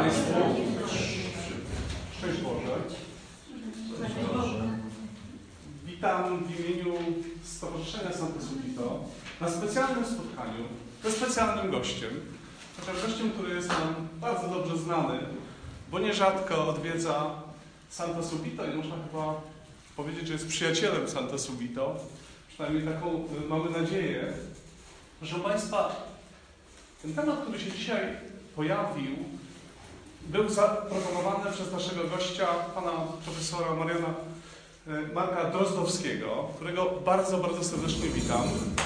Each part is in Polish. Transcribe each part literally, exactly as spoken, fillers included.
Państwu. Szczęść Boże. Witam w imieniu Stowarzyszenia Santo Subito na specjalnym spotkaniu ze specjalnym gościem, chociaż gościem, który jest nam bardzo dobrze znany, bo nierzadko odwiedza Santo Subito i można chyba powiedzieć, że jest przyjacielem Santo Subito. Przynajmniej taką mamy nadzieję. Proszę Państwa, ten temat, który się dzisiaj pojawił, był zaproponowany przez naszego gościa, pana profesora Mariana Marka Drozdowskiego, którego bardzo, bardzo serdecznie witam.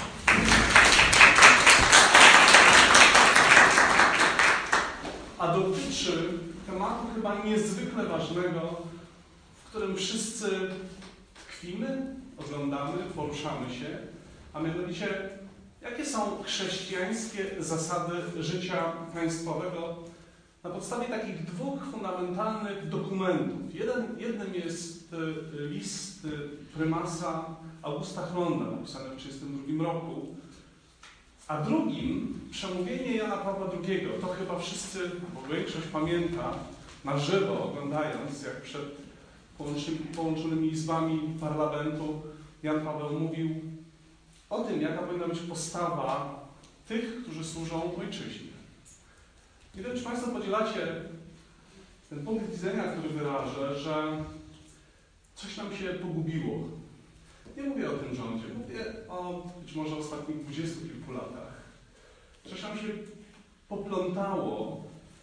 A dotyczy tematu chyba niezwykle ważnego, w którym wszyscy tkwimy, oglądamy, poruszamy się, a mianowicie jakie są chrześcijańskie zasady życia państwowego na podstawie takich dwóch fundamentalnych dokumentów. Jeden, jednym jest list prymasa Augusta Hlonda, napisany w tysiąc dziewięćset trzydziestym drugim roku, a drugim przemówienie Jana Pawła drugiego. To chyba wszyscy, bo większość pamięta, na żywo oglądając, jak przed połączonymi, połączonymi izbami parlamentu Jan Paweł mówił o tym, jaka powinna być postawa tych, którzy służą ojczyźnie. Nie wiem, czy Państwo podzielacie ten punkt widzenia, który wyrażę, że coś nam się pogubiło. Nie mówię o tym rządzie, mówię o być może ostatnich dwudziestu kilku latach. Coś nam się poplątało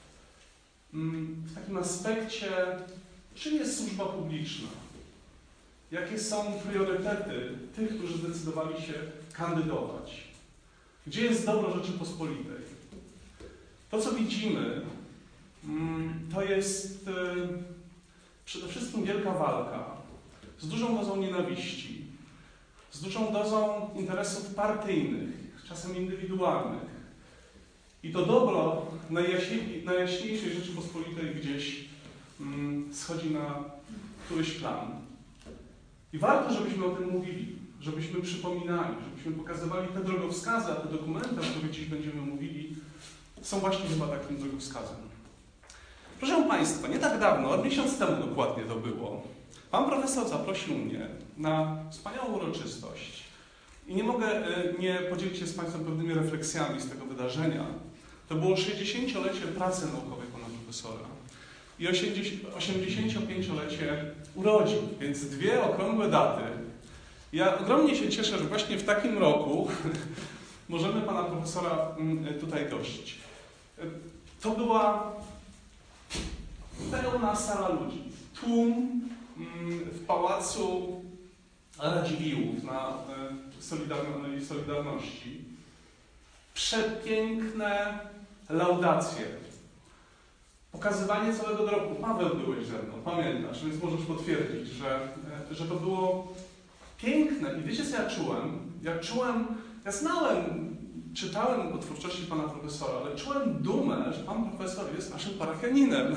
w takim aspekcie, czym jest służba publiczna. Jakie są priorytety tych, którzy zdecydowali się kandydować? Gdzie jest dobro Rzeczypospolitej? To, co widzimy, to jest przede wszystkim wielka walka z dużą dozą nienawiści, z dużą dozą interesów partyjnych, czasem indywidualnych. I to dobro najjaśniejszej Rzeczypospolitej gdzieś schodzi na któryś plan. I warto, żebyśmy o tym mówili, żebyśmy przypominali, żebyśmy pokazywali te drogowskazy, a te dokumenty, o których dziś będziemy mówili, są właśnie chyba takim drogowskazem. Proszę Państwa, nie tak dawno, miesiąc temu dokładnie to było, pan profesor zaprosił mnie na wspaniałą uroczystość i nie mogę nie podzielić się z Państwem pewnymi refleksjami z tego wydarzenia. To było sześćdziesięciolecie pracy naukowej pana profesora i osiemdziesięciopięciolecie urodzin, więc dwie okrągłe daty. Ja ogromnie się cieszę, że właśnie w takim roku możemy pana profesora tutaj gościć. To była pełna sala ludzi. Tłum w Pałacu Radziwiłłów na Solidarności. Przepiękne laudacje. Pokazywanie całego drogu. Paweł, byłeś ze mną, pamiętasz, więc możesz potwierdzić, że, że to było piękne. I wiecie, co ja czułem? Ja czułem, ja znałem, czytałem o twórczości pana profesora, ale czułem dumę, że pan profesor jest naszym parafianinem.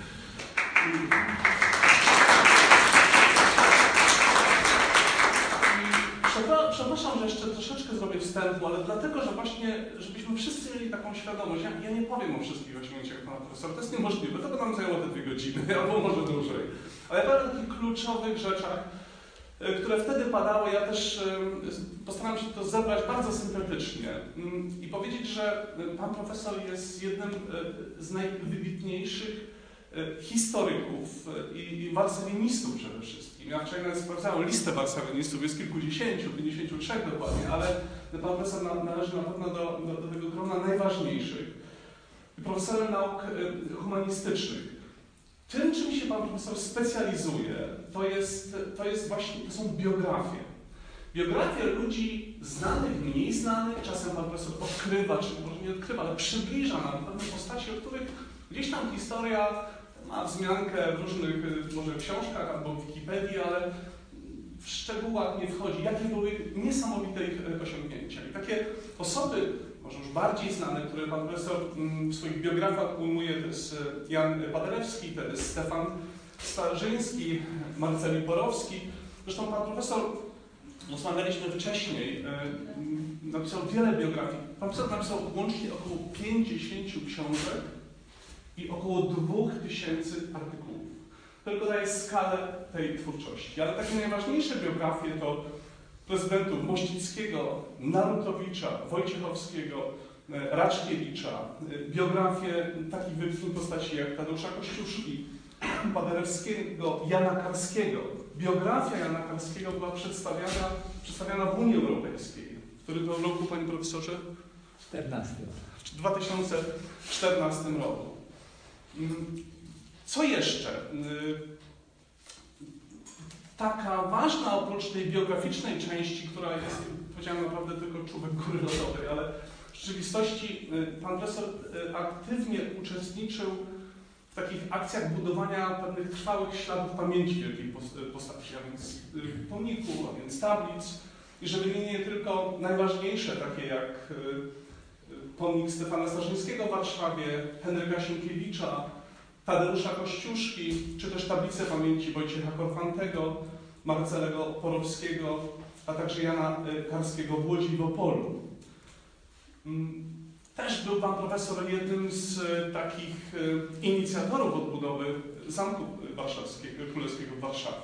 Przepraszam, że jeszcze troszeczkę zrobię wstępu, ale dlatego, że właśnie, żebyśmy wszyscy mieli taką świadomość. Ja, ja nie powiem o wszystkich osiągnięciach pana profesora, to jest niemożliwe, to by nam zajęło te dwie godziny, albo może dłużej. Ale ja powiem o takich kluczowych rzeczach, które wtedy padały. Ja też postaram się to zebrać bardzo syntetycznie i powiedzieć, że pan profesor jest jednym z najwybitniejszych historyków i warsawinistów przede wszystkim. Ja wczoraj nawet sprawdzałem listę warsawinistów, jest kilkudziesięciu, pięćdziesięciu trzech dokładnie, ale pan profesor należy na pewno do, do, do tego grona najważniejszych. Profesorem nauk humanistycznych. Tym, czym się pan profesor specjalizuje, to jest, to jest właśnie, to są biografie. Biografie ludzi znanych, mniej znanych, czasem pan profesor odkrywa, czy może nie odkrywa, ale przybliża nam pewne postaci, o których gdzieś tam historia ma wzmiankę w różnych może książkach albo w Wikipedii, ale w szczegółach nie wchodzi, jakie były niesamowite ich osiągnięcia. I takie osoby, może już bardziej znane, które pan profesor w swoich biografiach ujmuje, to jest Jan Paderewski, to jest Stefan Starzyński, Marceli Porowski. Zresztą pan profesor, rozmawialiśmy wcześniej, napisał wiele biografii. Pan profesor napisał łącznie około pięćdziesięciu książek i około dwóch tysięcy artykułów. Tylko daje skalę tej twórczości. Ale takie najważniejsze biografie to prezydentów Mościckiego, Narutowicza, Wojciechowskiego, Raczkiewicza, biografie takich wybitnych postaci jak Tadeusza Kościuszki, Paderewskiego, Jana Karskiego. Biografia Jana Karskiego była przedstawiana, przedstawiana w Unii Europejskiej. W którym to roku, panie profesorze? czternastym. W dwa tysiące czternastym roku. Co jeszcze? Taka ważna oprócz tej biograficznej części, która jest, powiedziałem, naprawdę tylko czubek góry lodowej, ale w rzeczywistości pan profesor aktywnie uczestniczył w takich akcjach budowania pewnych trwałych śladów pamięci wielkiej postaci, a więc pomników, a więc tablic. I że wymienię tylko najważniejsze, takie jak pomnik Stefana Starzyńskiego w Warszawie, Henryka Sienkiewicza, Tadeusza Kościuszki, czy też tablice pamięci Wojciecha Korfantego, Marcelego Porowskiego, a także Jana Karskiego w Łodzi i w Opolu. Też był pan profesor jednym z takich inicjatorów odbudowy Zamku Warszawskiego, Królewskiego w Warszawie.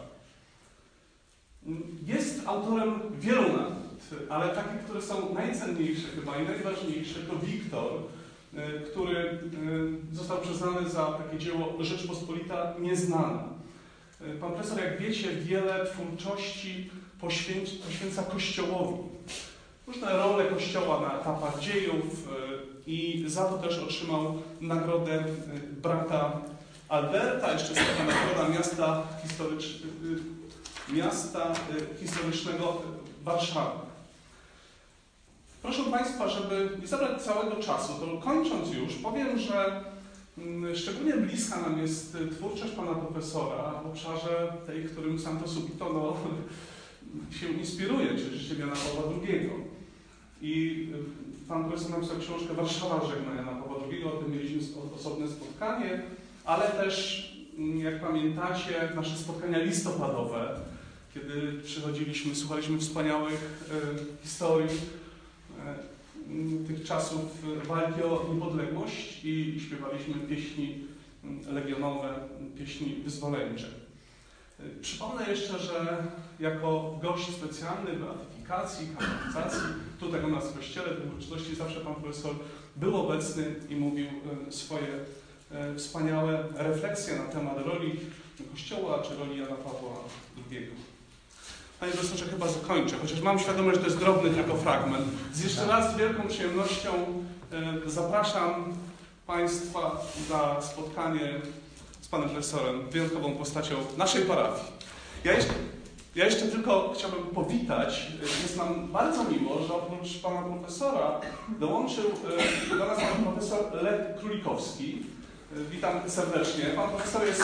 Jest autorem wielu nagród, ale takie, które są najcenniejsze chyba i najważniejsze, to Wiktor, który został przyznany za takie dzieło Rzeczpospolita Nieznana. Pan profesor, jak wiecie, wiele twórczości poświęca, poświęca Kościołowi. Różne role Kościoła na etapach dziejów i za to też otrzymał nagrodę brata Alberta, jeszcze jest taka nagroda miasta, historycz... miasta historycznego Warszawy. Proszę Państwa, żeby nie zabrać całego czasu, to kończąc już, powiem, że szczególnie bliska nam jest twórczość pana profesora w obszarze tej, którym Santo Subito no, się inspiruje, czyli życie Jana Pawła drugiego. I pan profesor napisał książkę Warszawa żegna Jana Pawła drugiego, o tym mieliśmy osobne spotkanie, ale też, jak pamiętacie, nasze spotkania listopadowe, kiedy przychodziliśmy, słuchaliśmy wspaniałych e, historii e, tych czasów walki o niepodległość i śpiewaliśmy pieśni legionowe, pieśni wyzwoleńcze. E, przypomnę jeszcze, że jako gość specjalny beatyfikacji, kanonizacji, tutaj u nas w kościele, w uroczystości zawsze pan profesor był obecny i mówił e, swoje e, wspaniałe refleksje na temat roli Kościoła czy roli Jana Pawła drugiego. Panie profesorze, chyba zakończę, chociaż mam świadomość, że to jest drobny tylko fragment. Z jeszcze raz z wielką przyjemnością e, zapraszam Państwa na spotkanie z panem profesorem, wyjątkową postacią naszej parafii. Ja jeszcze, ja jeszcze tylko chciałbym powitać, jest nam bardzo miło, że oprócz pana profesora dołączył e, do nas pan profesor Lech Królikowski. E, witam serdecznie. Pan profesor jest...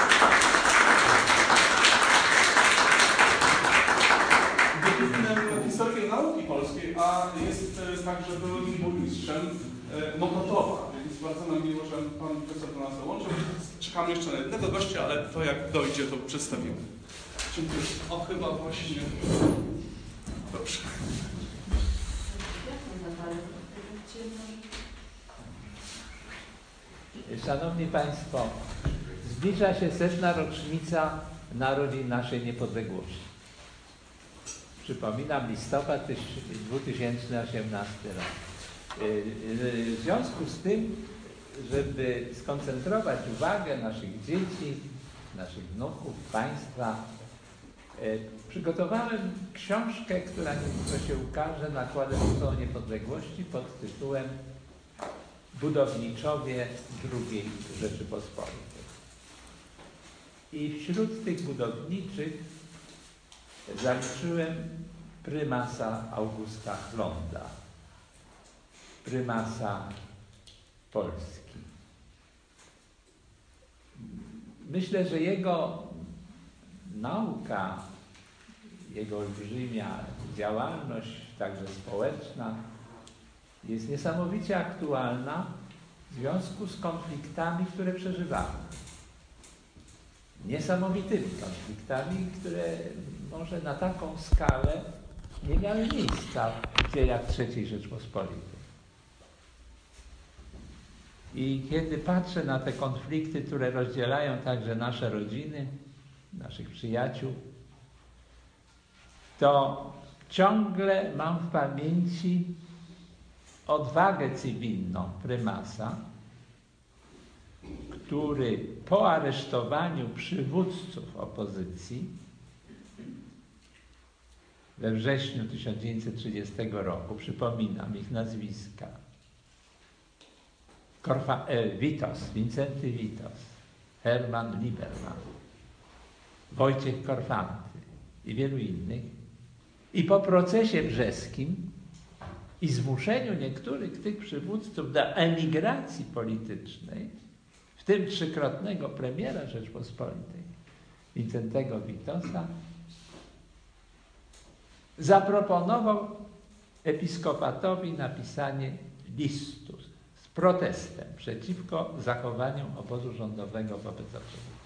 historykiem nauki polskiej, a jest także byłym burmistrzem Mokotowa, więc bardzo nam miło, że pan profesor do nas dołączył. Czekamy jeszcze na jednego gościa, ale to jak dojdzie, to przedstawimy. Dziękuję. O, chyba właśnie. Dobrze. Szanowni Państwo, zbliża się setna rocznica narodzin naszej niepodległości. Przypominam, listopad dwa tysiące osiemnasty rok. W związku z tym, żeby skoncentrować uwagę naszych dzieci, naszych wnuków, Państwa, przygotowałem książkę, która niedługo się ukaże, nakładem o niepodległości pod tytułem Budowniczowie drugiej Rzeczypospolitej. I wśród tych budowniczych zaliczyłem prymasa Augusta Hlonda, prymasa Polski. Myślę, że jego nauka, jego olbrzymia działalność, także społeczna, jest niesamowicie aktualna w związku z konfliktami, które przeżywamy. Niesamowitymi konfliktami, które może na taką skalę nie miały miejsca w dziejach trzeciej Rzeczpospolitej. I kiedy patrzę na te konflikty, które rozdzielają także nasze rodziny, naszych przyjaciół, to ciągle mam w pamięci odwagę cywilną prymasa, który po aresztowaniu przywódców opozycji we wrześniu tysiąc dziewięćset trzydziestego roku, przypominam ich nazwiska, Korfa, e, Witos, Wincenty Witos, Herman Lieberman, Wojciech Korfanty i wielu innych, i po procesie brzeskim i zmuszeniu niektórych tych przywódców do emigracji politycznej, w tym trzykrotnego premiera Rzeczpospolitej, Wincentego Witosa, zaproponował episkopatowi napisanie listu z protestem przeciwko zachowaniom obozu rządowego wobec opozycji.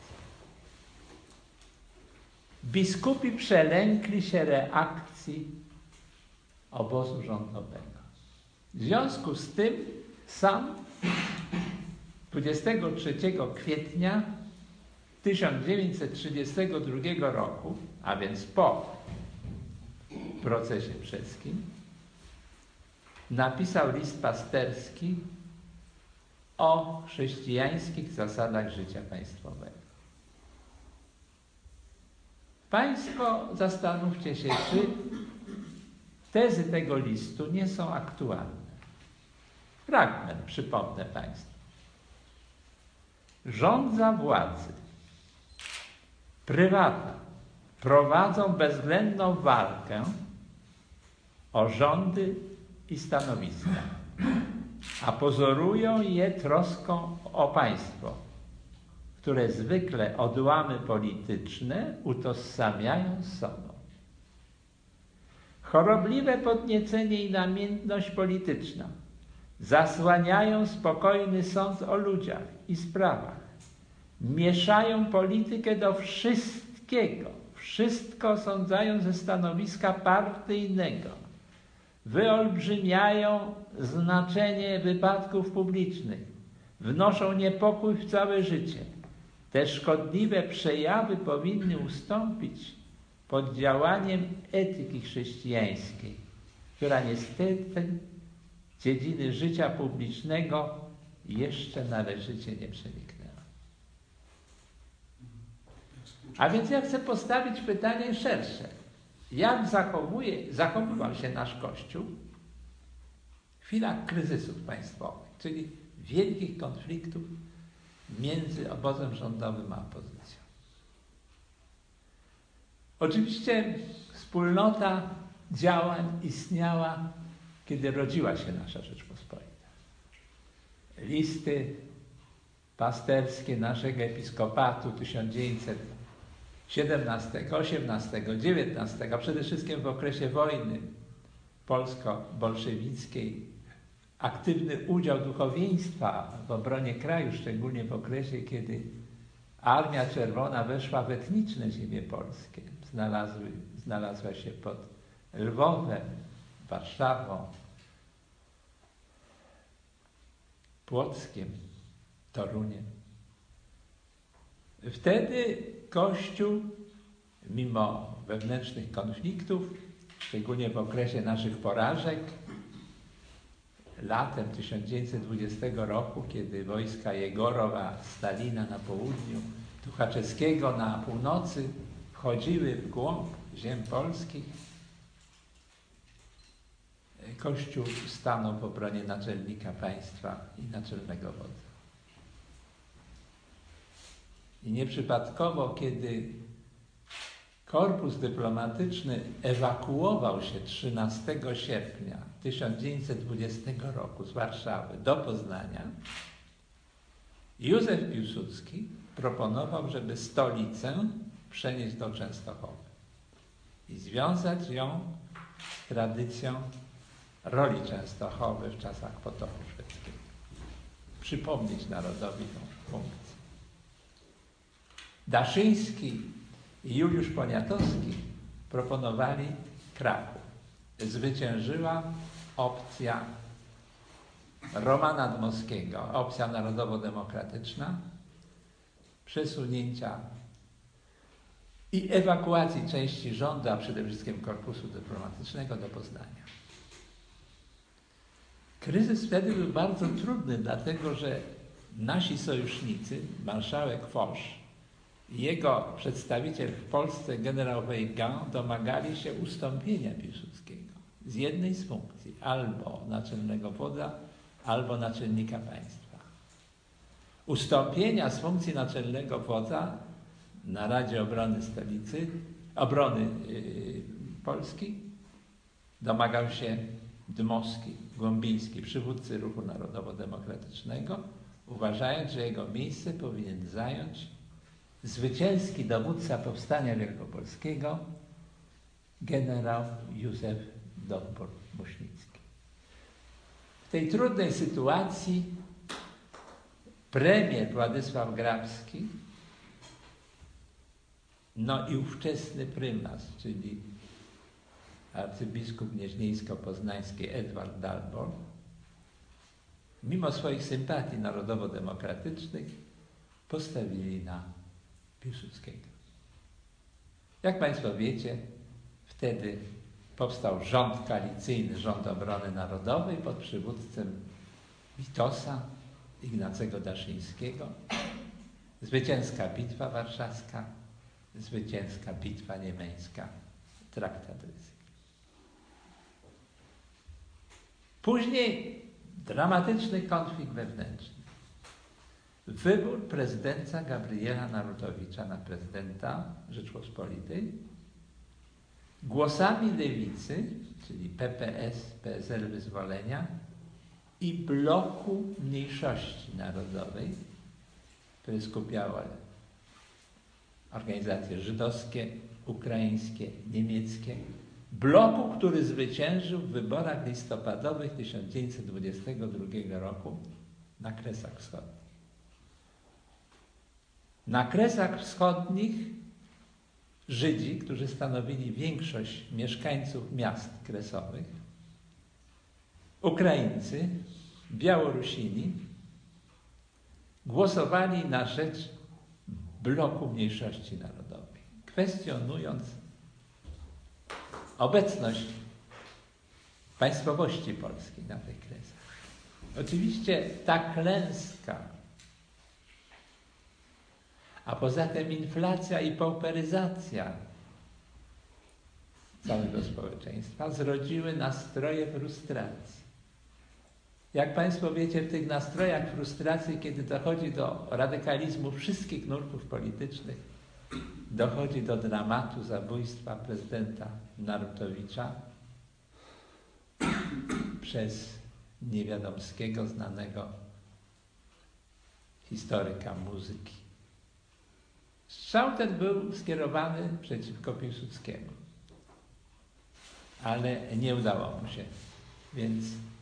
Biskupi przelękli się reakcji obozu rządowego. W związku z tym sam dwudziestego trzeciego kwietnia tysiąc dziewięćset trzydziestego drugiego roku, a więc po procesie brzeskim, napisał list pasterski o chrześcijańskich zasadach życia państwowego. Państwo zastanówcie się, czy tezy tego listu nie są aktualne. Fragment przypomnę Państwu. Rządza władzy, prywata prowadzą bezwzględną walkę o rządy i stanowiska, a pozorują je troską o państwo, które zwykle odłamy polityczne utożsamiają z sobą. Chorobliwe podniecenie i namiętność polityczna zasłaniają spokojny sąd o ludziach i sprawach. Mieszają politykę do wszystkiego, wszystko sądzają ze stanowiska partyjnego. Wyolbrzymiają znaczenie wypadków publicznych, wnoszą niepokój w całe życie. Te szkodliwe przejawy powinny ustąpić pod działaniem etyki chrześcijańskiej, która niestety dziedziny życia publicznego jeszcze należycie nie przeniknęła. A więc ja chcę postawić pytanie szersze. Jak zachowuje, zachowywał się nasz Kościół w chwilach kryzysów państwowych, czyli wielkich konfliktów między obozem rządowym a opozycją? Oczywiście wspólnota działań istniała, kiedy rodziła się nasza Rzeczpospolita. Listy pasterskie naszego episkopatu tysiąc dziewięćset siedemnastego, osiemnastego, dziewiętnastego, a przede wszystkim w okresie wojny polsko-bolszewickiej, aktywny udział duchowieństwa w obronie kraju, szczególnie w okresie, kiedy Armia Czerwona weszła w etniczne ziemie polskie, znalazły, znalazła się pod Lwowem, Warszawą, Płockiem, Toruniem. Wtedy Kościół, mimo wewnętrznych konfliktów, szczególnie w okresie naszych porażek, latem tysiąc dziewięćset dwudziestego roku, kiedy wojska Jegorowa, Stalina na południu, Tuchaczewskiego na północy wchodziły w głąb ziem polskich, Kościół stanął w obronie naczelnika państwa i naczelnego wodza. I nieprzypadkowo, kiedy korpus dyplomatyczny ewakuował się trzynastego sierpnia tysiąc dziewięćset dwudziestego roku z Warszawy do Poznania, Józef Piłsudski proponował, żeby stolicę przenieść do Częstochowy i związać ją z tradycją roli Częstochowy w czasach potopu szwedzkiego. Przypomnieć narodowi tą funkcję. Daszyński i Juliusz Poniatowski proponowali Kraków. Zwyciężyła opcja Romana Dmowskiego, opcja narodowo-demokratyczna, przesunięcia i ewakuacji części rządu, a przede wszystkim korpusu dyplomatycznego do Poznania. Kryzys wtedy był bardzo trudny, dlatego że nasi sojusznicy, marszałek Foch i jego przedstawiciel w Polsce, generał Weygand, domagali się ustąpienia Piłsudskiego z jednej z funkcji, albo naczelnego wodza, albo naczelnika państwa. Ustąpienia z funkcji naczelnego wodza na Radzie Obrony Stolicy, Obrony yy, Polski domagał się Dmowski, Głąbiński, przywódcy Ruchu Narodowo-Demokratycznego, uważając, że jego miejsce powinien zająć zwycięski dowódca Powstania Wielkopolskiego, generał Józef Dowbor-Muśnicki. W tej trudnej sytuacji premier Władysław Grabski, no i ówczesny prymas, czyli arcybiskup gnieźnieńsko-poznański Edward Dalbor, mimo swoich sympatii narodowo-demokratycznych, postawili na Piłsudskiego. Jak Państwo wiecie, wtedy powstał rząd koalicyjny, rząd obrony narodowej pod przywództwem Witosa, Ignacego Daszyńskiego. Zwycięska bitwa warszawska, zwycięska bitwa niemeńska, traktat Rysy. Później dramatyczny konflikt wewnętrzny. Wybór prezydenta Gabriela Narutowicza na prezydenta Rzeczpospolitej głosami lewicy, czyli P P S, P S L Wyzwolenia i bloku mniejszości narodowej, które skupiało organizacje żydowskie, ukraińskie, niemieckie, bloku, który zwyciężył w wyborach listopadowych tysiąc dziewięćset dwudziestego drugiego roku na Kresach Wschodnich. Na Kresach Wschodnich Żydzi, którzy stanowili większość mieszkańców miast kresowych, Ukraińcy, Białorusini głosowali na rzecz bloku mniejszości narodowej, kwestionując obecność państwowości polskiej na tych Kresach. Oczywiście ta klęska, a poza tym inflacja i pauperyzacja całego społeczeństwa zrodziły nastroje frustracji. Jak Państwo wiecie, w tych nastrojach frustracji, kiedy dochodzi do radykalizmu wszystkich nurtów politycznych, dochodzi do dramatu zabójstwa prezydenta Narutowicza przez Niewiadomskiego, znanego historyka muzyki. Strzał ten był skierowany przeciwko Piłsudskiemu, ale nie udało mu się, więc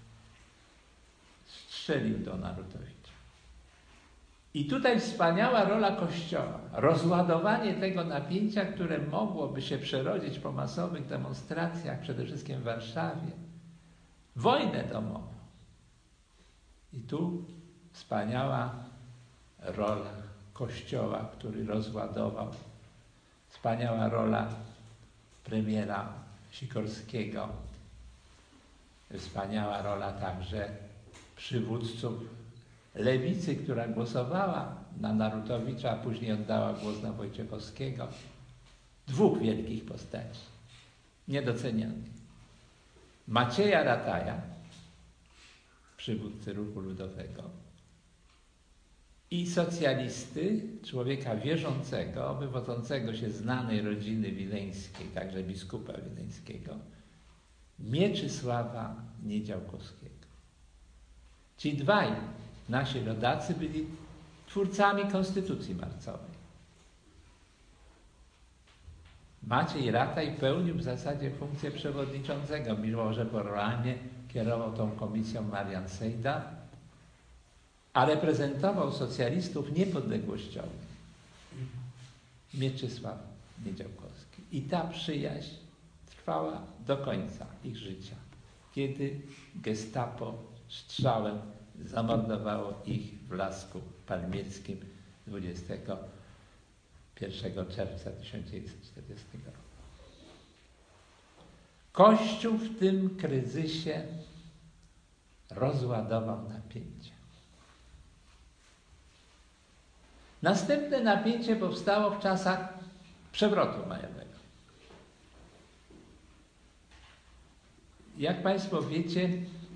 strzelił do Narutowicza. I tutaj wspaniała rola Kościoła, rozładowanie tego napięcia, które mogłoby się przerodzić po masowych demonstracjach, przede wszystkim w Warszawie, wojnę domową. I tu wspaniała rola Kościoła, który rozładował, wspaniała rola premiera Sikorskiego, wspaniała rola także przywódców lewicy, która głosowała na Narutowicza, a później oddała głos na Wojciechowskiego. Dwóch wielkich postaci, niedocenianych. Macieja Rataja, przywódcy Ruchu Ludowego, i socjalisty, człowieka wierzącego, wywodzącego się z znanej rodziny wileńskiej, także biskupa wileńskiego, Mieczysława Niedziałkowskiego. Ci dwaj nasi rodacy byli twórcami Konstytucji Marcowej. Maciej Rataj pełnił w zasadzie funkcję przewodniczącego, mimo że formalnie kierował tą komisją Marian Sejda, a reprezentował socjalistów niepodległościowych Mieczysław Niedziałkowski. I ta przyjaźń trwała do końca ich życia, kiedy gestapo strzałem zamordowało ich w Lasku Palmieckim dwudziestego pierwszego czerwca tysiąc dziewięćset czterdziestego roku. Kościół w tym kryzysie rozładował napięcie. Następne napięcie powstało w czasach przewrotu majowego. Jak Państwo wiecie,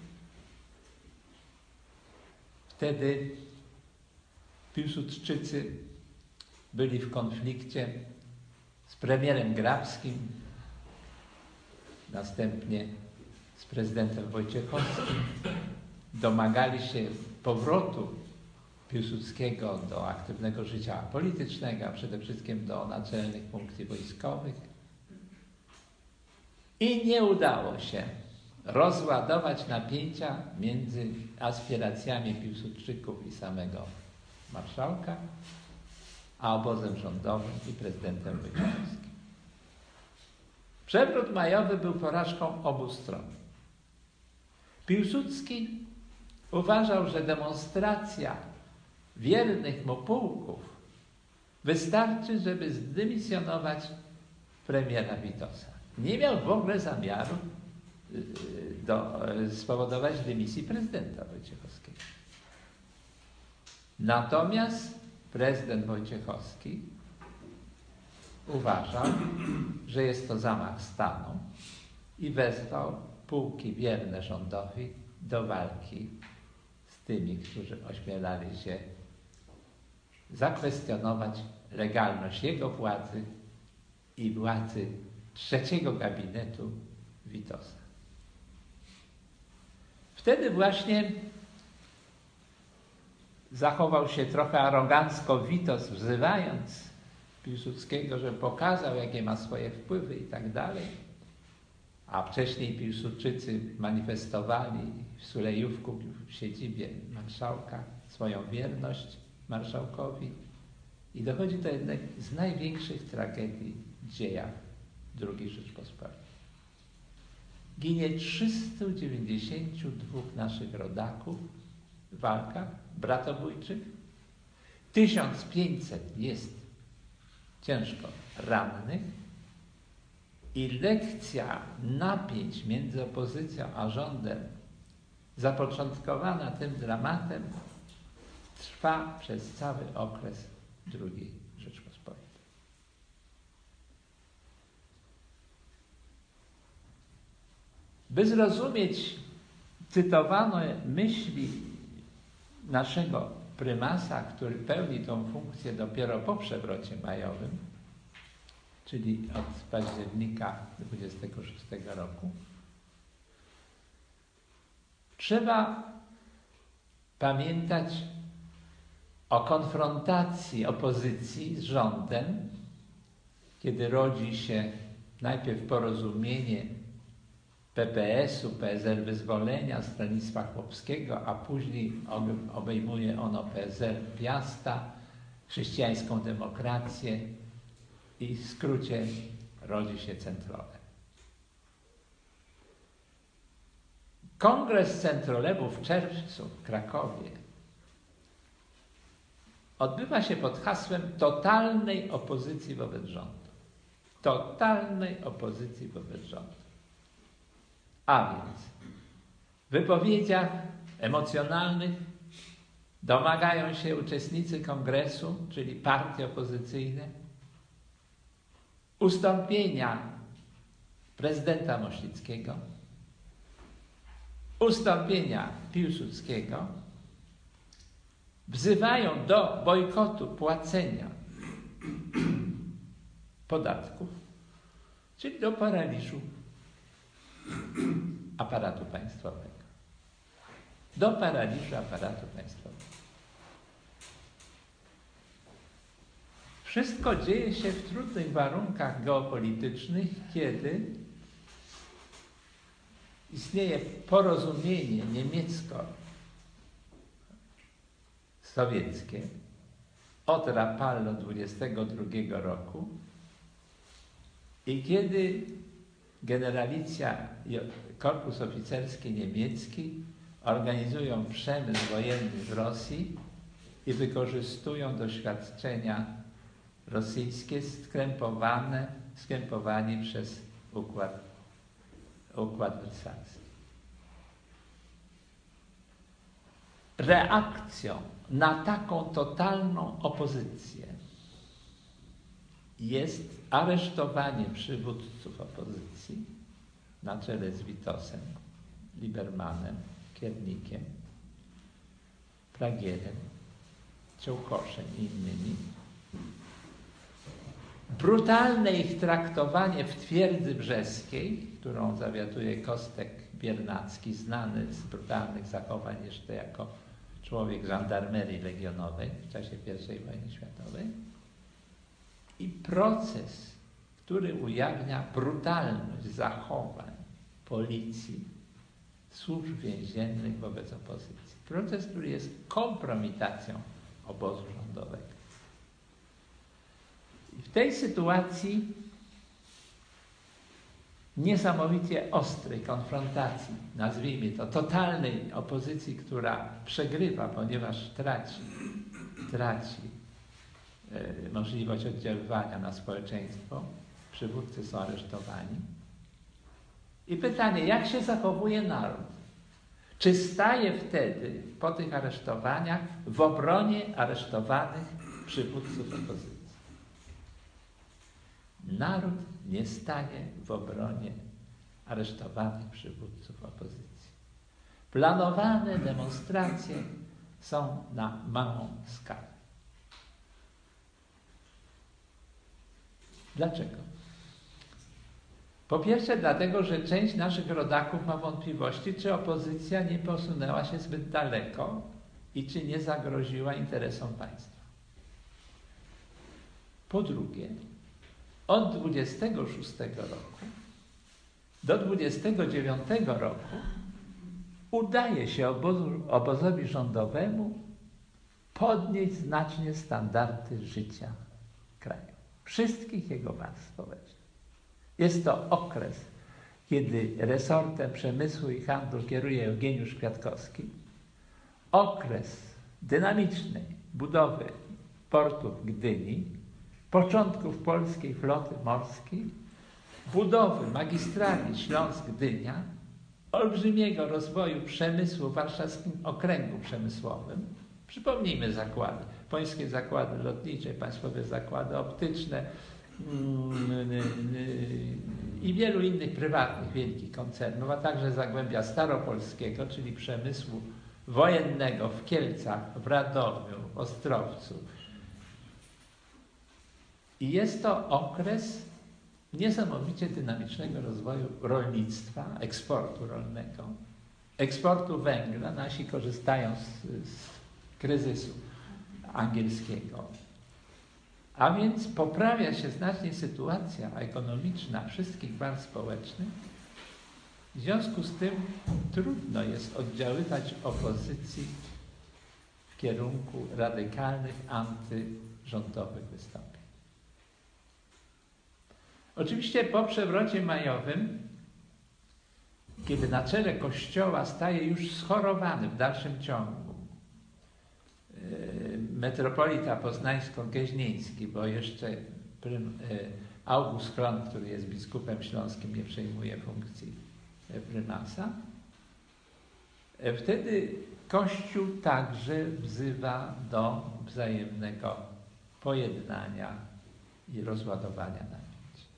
wtedy Piłsudczycy byli w konflikcie z premierem Grabskim, następnie z prezydentem Wojciechowskim. Domagali się powrotu Piłsudskiego do aktywnego życia politycznego, a przede wszystkim do naczelnych funkcji wojskowych. I nie udało się rozładować napięcia między aspiracjami Piłsudczyków i samego marszałka, a obozem rządowym i prezydentem Wojciechowskim. Przewrót majowy był porażką obu stron. Piłsudski uważał, że demonstracja wiernych mu pułków wystarczy, żeby zdymisjonować premiera Witosa. Nie miał w ogóle zamiaru do, spowodować dymisji prezydenta Wojciechowskiego. Natomiast prezydent Wojciechowski uważał, że jest to zamach stanu i wezwał pułki wierne rządowi do walki z tymi, którzy ośmielali się zakwestionować legalność jego władzy i władzy trzeciego gabinetu Witosa. Wtedy właśnie zachował się trochę arogancko Witos, wzywając Piłsudskiego, że pokazał, jakie ma swoje wpływy i tak dalej. A wcześniej Piłsudczycy manifestowali w Sulejówku, w siedzibie marszałka, swoją wierność marszałkowi. I dochodzi do jednej z największych tragedii w dziejach drugiej Rzeczpospolitej. Ginie trzystu dziewięćdziesięciu dwóch naszych rodaków w walkach bratobójczych. tysiąc pięćset jest ciężko rannych i lekcja napięć między opozycją a rządem, zapoczątkowana tym dramatem, trwa przez cały okres drugiej Rzeczpospolitej. By zrozumieć cytowane myśli naszego prymasa, który pełni tą funkcję dopiero po przewrocie majowym, czyli od października dwudziestego szóstego roku, trzeba pamiętać o konfrontacji opozycji z rządem, kiedy rodzi się najpierw porozumienie P P S-u, P S L Wyzwolenia, Stanisława Chłopskiego, a później obejmuje ono P S L Piasta, chrześcijańską demokrację i w skrócie rodzi się Centroleb. Kongres Centrolebu w czerwcu w Krakowie odbywa się pod hasłem totalnej opozycji wobec rządu. Totalnej opozycji wobec rządu. A więc w wypowiedziach emocjonalnych domagają się uczestnicy kongresu, czyli partie opozycyjne, ustąpienia prezydenta Mościckiego, ustąpienia Piłsudskiego, wzywają do bojkotu płacenia podatków, czyli do paraliżu aparatu państwowego. Do paraliżu aparatu państwowego. Wszystko dzieje się w trudnych warunkach geopolitycznych, kiedy istnieje porozumienie niemiecko-sowieckie od Rapallo dwudziestego drugiego roku i kiedy generalicja, korpus oficerski niemiecki organizują przemysł wojenny w Rosji i wykorzystują doświadczenia rosyjskie skrępowane, skrępowani przez układ, układ wersalski. Reakcją na taką totalną opozycję jest aresztowanie przywódców opozycji na czele z Witosem, Libermanem, Kiernikiem, Plagierem, Ciołkoszem i innymi. Brutalne ich traktowanie w Twierdzy Brzeskiej, którą zawiaduje Kostek Biernacki, znany z brutalnych zachowań jeszcze jako człowiek żandarmerii legionowej w czasie pierwszej wojny światowej. I proces, który ujawnia brutalność zachowań policji, służb więziennych wobec opozycji. Proces, który jest kompromitacją obozu rządowego. I w tej sytuacji niesamowicie ostrej konfrontacji, nazwijmy to, totalnej opozycji, która przegrywa, ponieważ traci, traci e, możliwość oddziaływania na społeczeństwo, przywódcy są aresztowani. I pytanie, jak się zachowuje naród? Czy staje wtedy, po tych aresztowaniach, w obronie aresztowanych przywódców opozycji? Naród nie staje w obronie aresztowanych przywódców opozycji. Planowane demonstracje są na małą skalę. Dlaczego? Po pierwsze dlatego, że część naszych rodaków ma wątpliwości, czy opozycja nie posunęła się zbyt daleko i czy nie zagroziła interesom państwa. Po drugie, od dwudziestego szóstego roku do dwudziestego dziewiątego roku udaje się obozu, obozowi rządowemu podnieść znacznie standardy życia kraju, wszystkich jego warstw społecznych. Jest to okres, kiedy resortem przemysłu i handlu kieruje Eugeniusz Kwiatkowski, okres dynamicznej budowy portu w Gdyni, początków polskiej floty morskiej, budowy magistrali Śląsk-Gdynia, olbrzymiego rozwoju przemysłu w warszawskim okręgu przemysłowym. Przypomnijmy zakłady, Pońskie Zakłady Lotnicze, Państwowe Zakłady Optyczne i wielu innych prywatnych wielkich koncernów, a także Zagłębia Staropolskiego, czyli przemysłu wojennego w Kielcach, w Radomiu, w Ostrowcu. I jest to okres niesamowicie dynamicznego rozwoju rolnictwa, eksportu rolnego, eksportu węgla. Nasi korzystają z, z kryzysu angielskiego. A więc poprawia się znacznie sytuacja ekonomiczna wszystkich warstw społecznych. W związku z tym trudno jest oddziaływać opozycji w kierunku radykalnych, antyrządowych wystąpień. Oczywiście po przewrocie majowym, kiedy na czele Kościoła staje już schorowany w dalszym ciągu metropolita poznańsko-geźnieński, bo jeszcze prym, August Klon, który jest biskupem śląskim, nie przejmuje funkcji prymasa, wtedy Kościół także wzywa do wzajemnego pojednania i rozładowania napięć.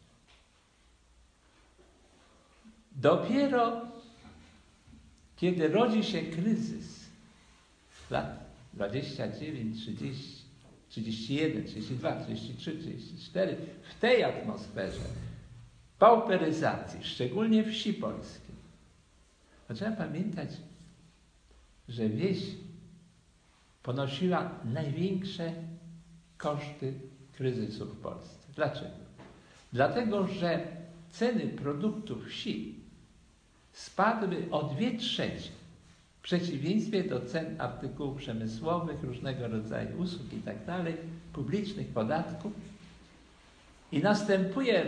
Dopiero kiedy rodzi się kryzys lat dwadzieścia dziewięć, trzydzieści, trzydzieści jeden, trzydzieści dwa, trzydzieści trzy, trzydzieści cztery, w tej atmosferze pauperyzacji, szczególnie wsi polskiej, to trzeba pamiętać, że wieś ponosiła największe koszty kryzysu w Polsce. Dlaczego? Dlatego, że ceny produktów wsi spadły o dwie trzecie w przeciwieństwie do cen artykułów przemysłowych, różnego rodzaju usług i tak dalej, publicznych podatków, i następuje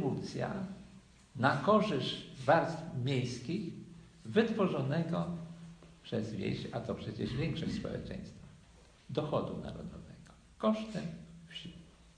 redystrybucja na korzyść warstw miejskich wytworzonego przez wieś, a to przecież większość społeczeństwa, dochodu narodowego, kosztem wsi.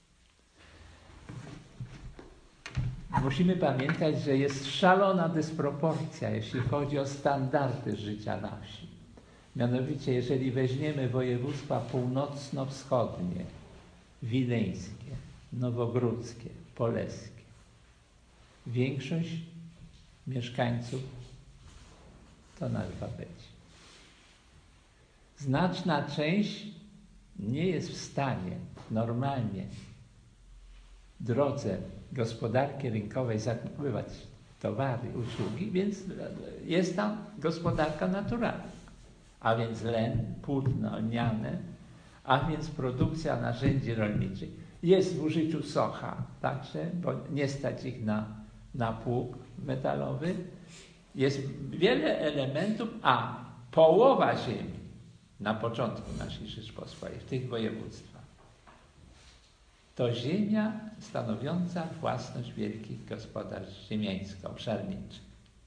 Musimy pamiętać, że jest szalona dysproporcja, jeśli chodzi o standardy życia na wsi. Mianowicie, jeżeli weźmiemy województwa północno-wschodnie, wileńskie, nowogródzkie, polskie, większość mieszkańców to analfabeci. Znaczna część nie jest w stanie normalnie w drodze gospodarki rynkowej zakupywać towary, usługi, więc jest tam gospodarka naturalna, a więc len, płótno lniane, a więc produkcja narzędzi rolniczych. Jest w użyciu socha także, bo nie stać ich na, na pług metalowy. Jest wiele elementów, a połowa ziemi na początku naszej Rzeczpospolitej, w tych województwach, to ziemia stanowiąca własność wielkich gospodarstw ziemiańsko-obszarniczych.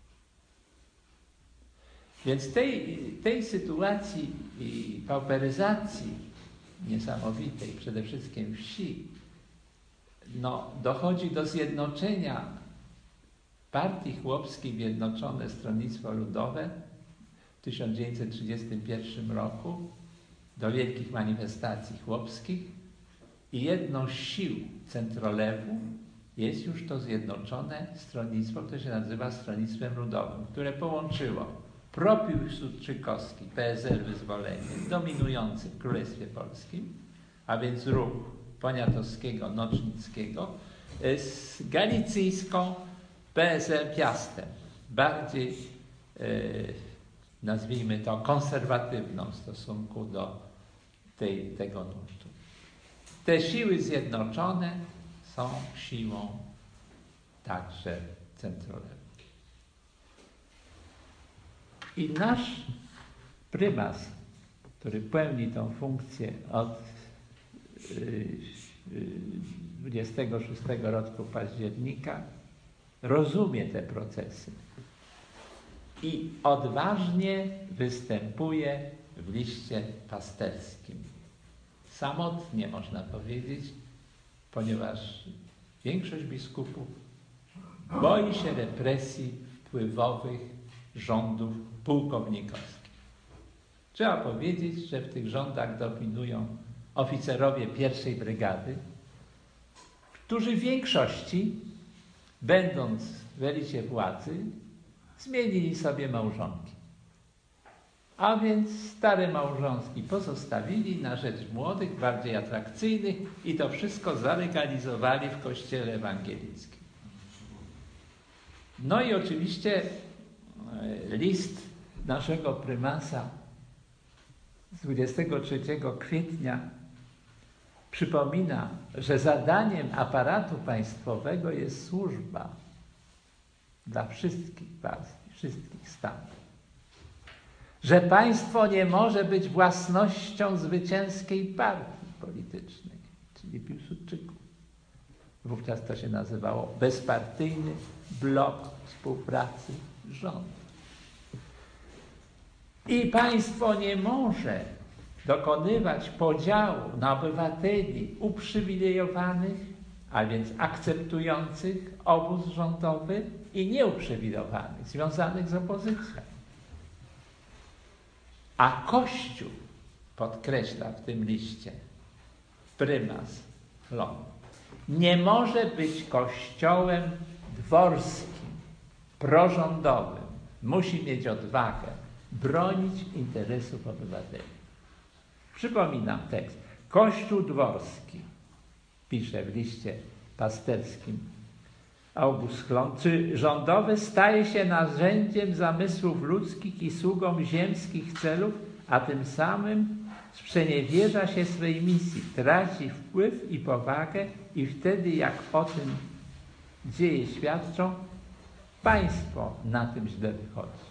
Więc tej, tej sytuacji i pauperyzacji niesamowitej, przede wszystkim wsi, no, dochodzi do zjednoczenia partii chłopskiej w Zjednoczone Stronnictwo Ludowe w tysiąc dziewięćset trzydziestym pierwszym roku, do wielkich manifestacji chłopskich, i jedną z sił centrolewu jest już to Zjednoczone Stronnictwo, które się nazywa Stronnictwem Ludowym, które połączyło propiłsudczykowski P S L Wyzwolenie, dominujący w Królestwie Polskim, a więc ruch Poniatowskiego, Nocznickiego, z galicyjską P S L Piastem, bardziej e, nazwijmy to konserwatywną w stosunku do tej, tego nurtu. Te siły zjednoczone są siłą także centrolewu. I nasz prymas, który pełni tą funkcję od dwudziestego szóstego roku października, rozumie te procesy i odważnie występuje w liście pasterskim. Samotnie, można powiedzieć, ponieważ większość biskupów boi się represji wpływowych rządów pułkownikowskich. Trzeba powiedzieć, że w tych rządach dominują oficerowie pierwszej brygady, którzy w większości, będąc w elicie władzy, zmienili sobie małżonki. A więc stare małżonki pozostawili na rzecz młodych, bardziej atrakcyjnych i to wszystko zalegalizowali w kościele ewangelickim. No i oczywiście list naszego prymasa z dwudziestego trzeciego kwietnia przypomina, że zadaniem aparatu państwowego jest służba dla wszystkich partii, wszystkich stanów. Że państwo nie może być własnością zwycięskiej partii politycznej, czyli Piłsudczyków. Wówczas to się nazywało bezpartyjny blok współpracy rządu. I państwo nie może dokonywać podziału na obywateli uprzywilejowanych, a więc akceptujących obóz rządowy, i nieuprzywilejowanych, związanych z opozycją. A Kościół, podkreśla w tym liście prymas Chlon, nie może być kościołem dworskim, prorządowym. Musi mieć odwagę bronić interesów obywateli. Przypominam tekst. Kościół dworski, pisze w liście pasterskim August Chlon, czy rządowy staje się narzędziem zamysłów ludzkich i sługą ziemskich celów, a tym samym sprzeniewierza się swej misji, traci wpływ i powagę i wtedy, jak o tym dzieje świadczą, państwo na tym źle wychodzi.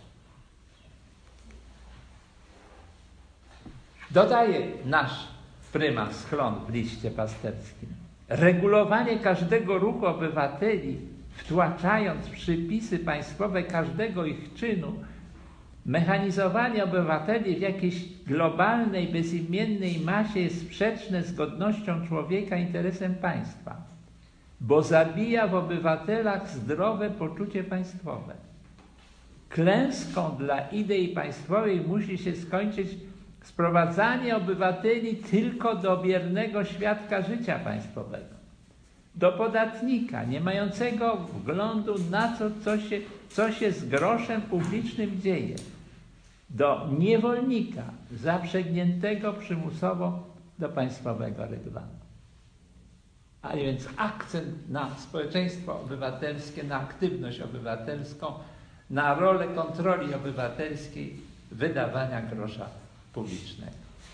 Dodaje nasz prymas Chlon w liście pasterskim. Regulowanie każdego ruchu obywateli, wtłaczając przypisy państwowe każdego ich czynu, Mechanizowanie obywateli w jakiejś globalnej, bezimiennej masie jest sprzeczne z godnością człowieka, interesem państwa, bo zabija w obywatelach zdrowe poczucie państwowe. Klęską dla idei państwowej musi się skończyć sprowadzanie obywateli tylko do biernego świadka życia państwowego, do podatnika, nie mającego wglądu na to, co się, co się z groszem publicznym dzieje, do niewolnika zaprzęgniętego przymusowo do państwowego rydwanu. A więc akcent na społeczeństwo obywatelskie, na aktywność obywatelską, na rolę kontroli obywatelskiej, wydawania grosza publicznego.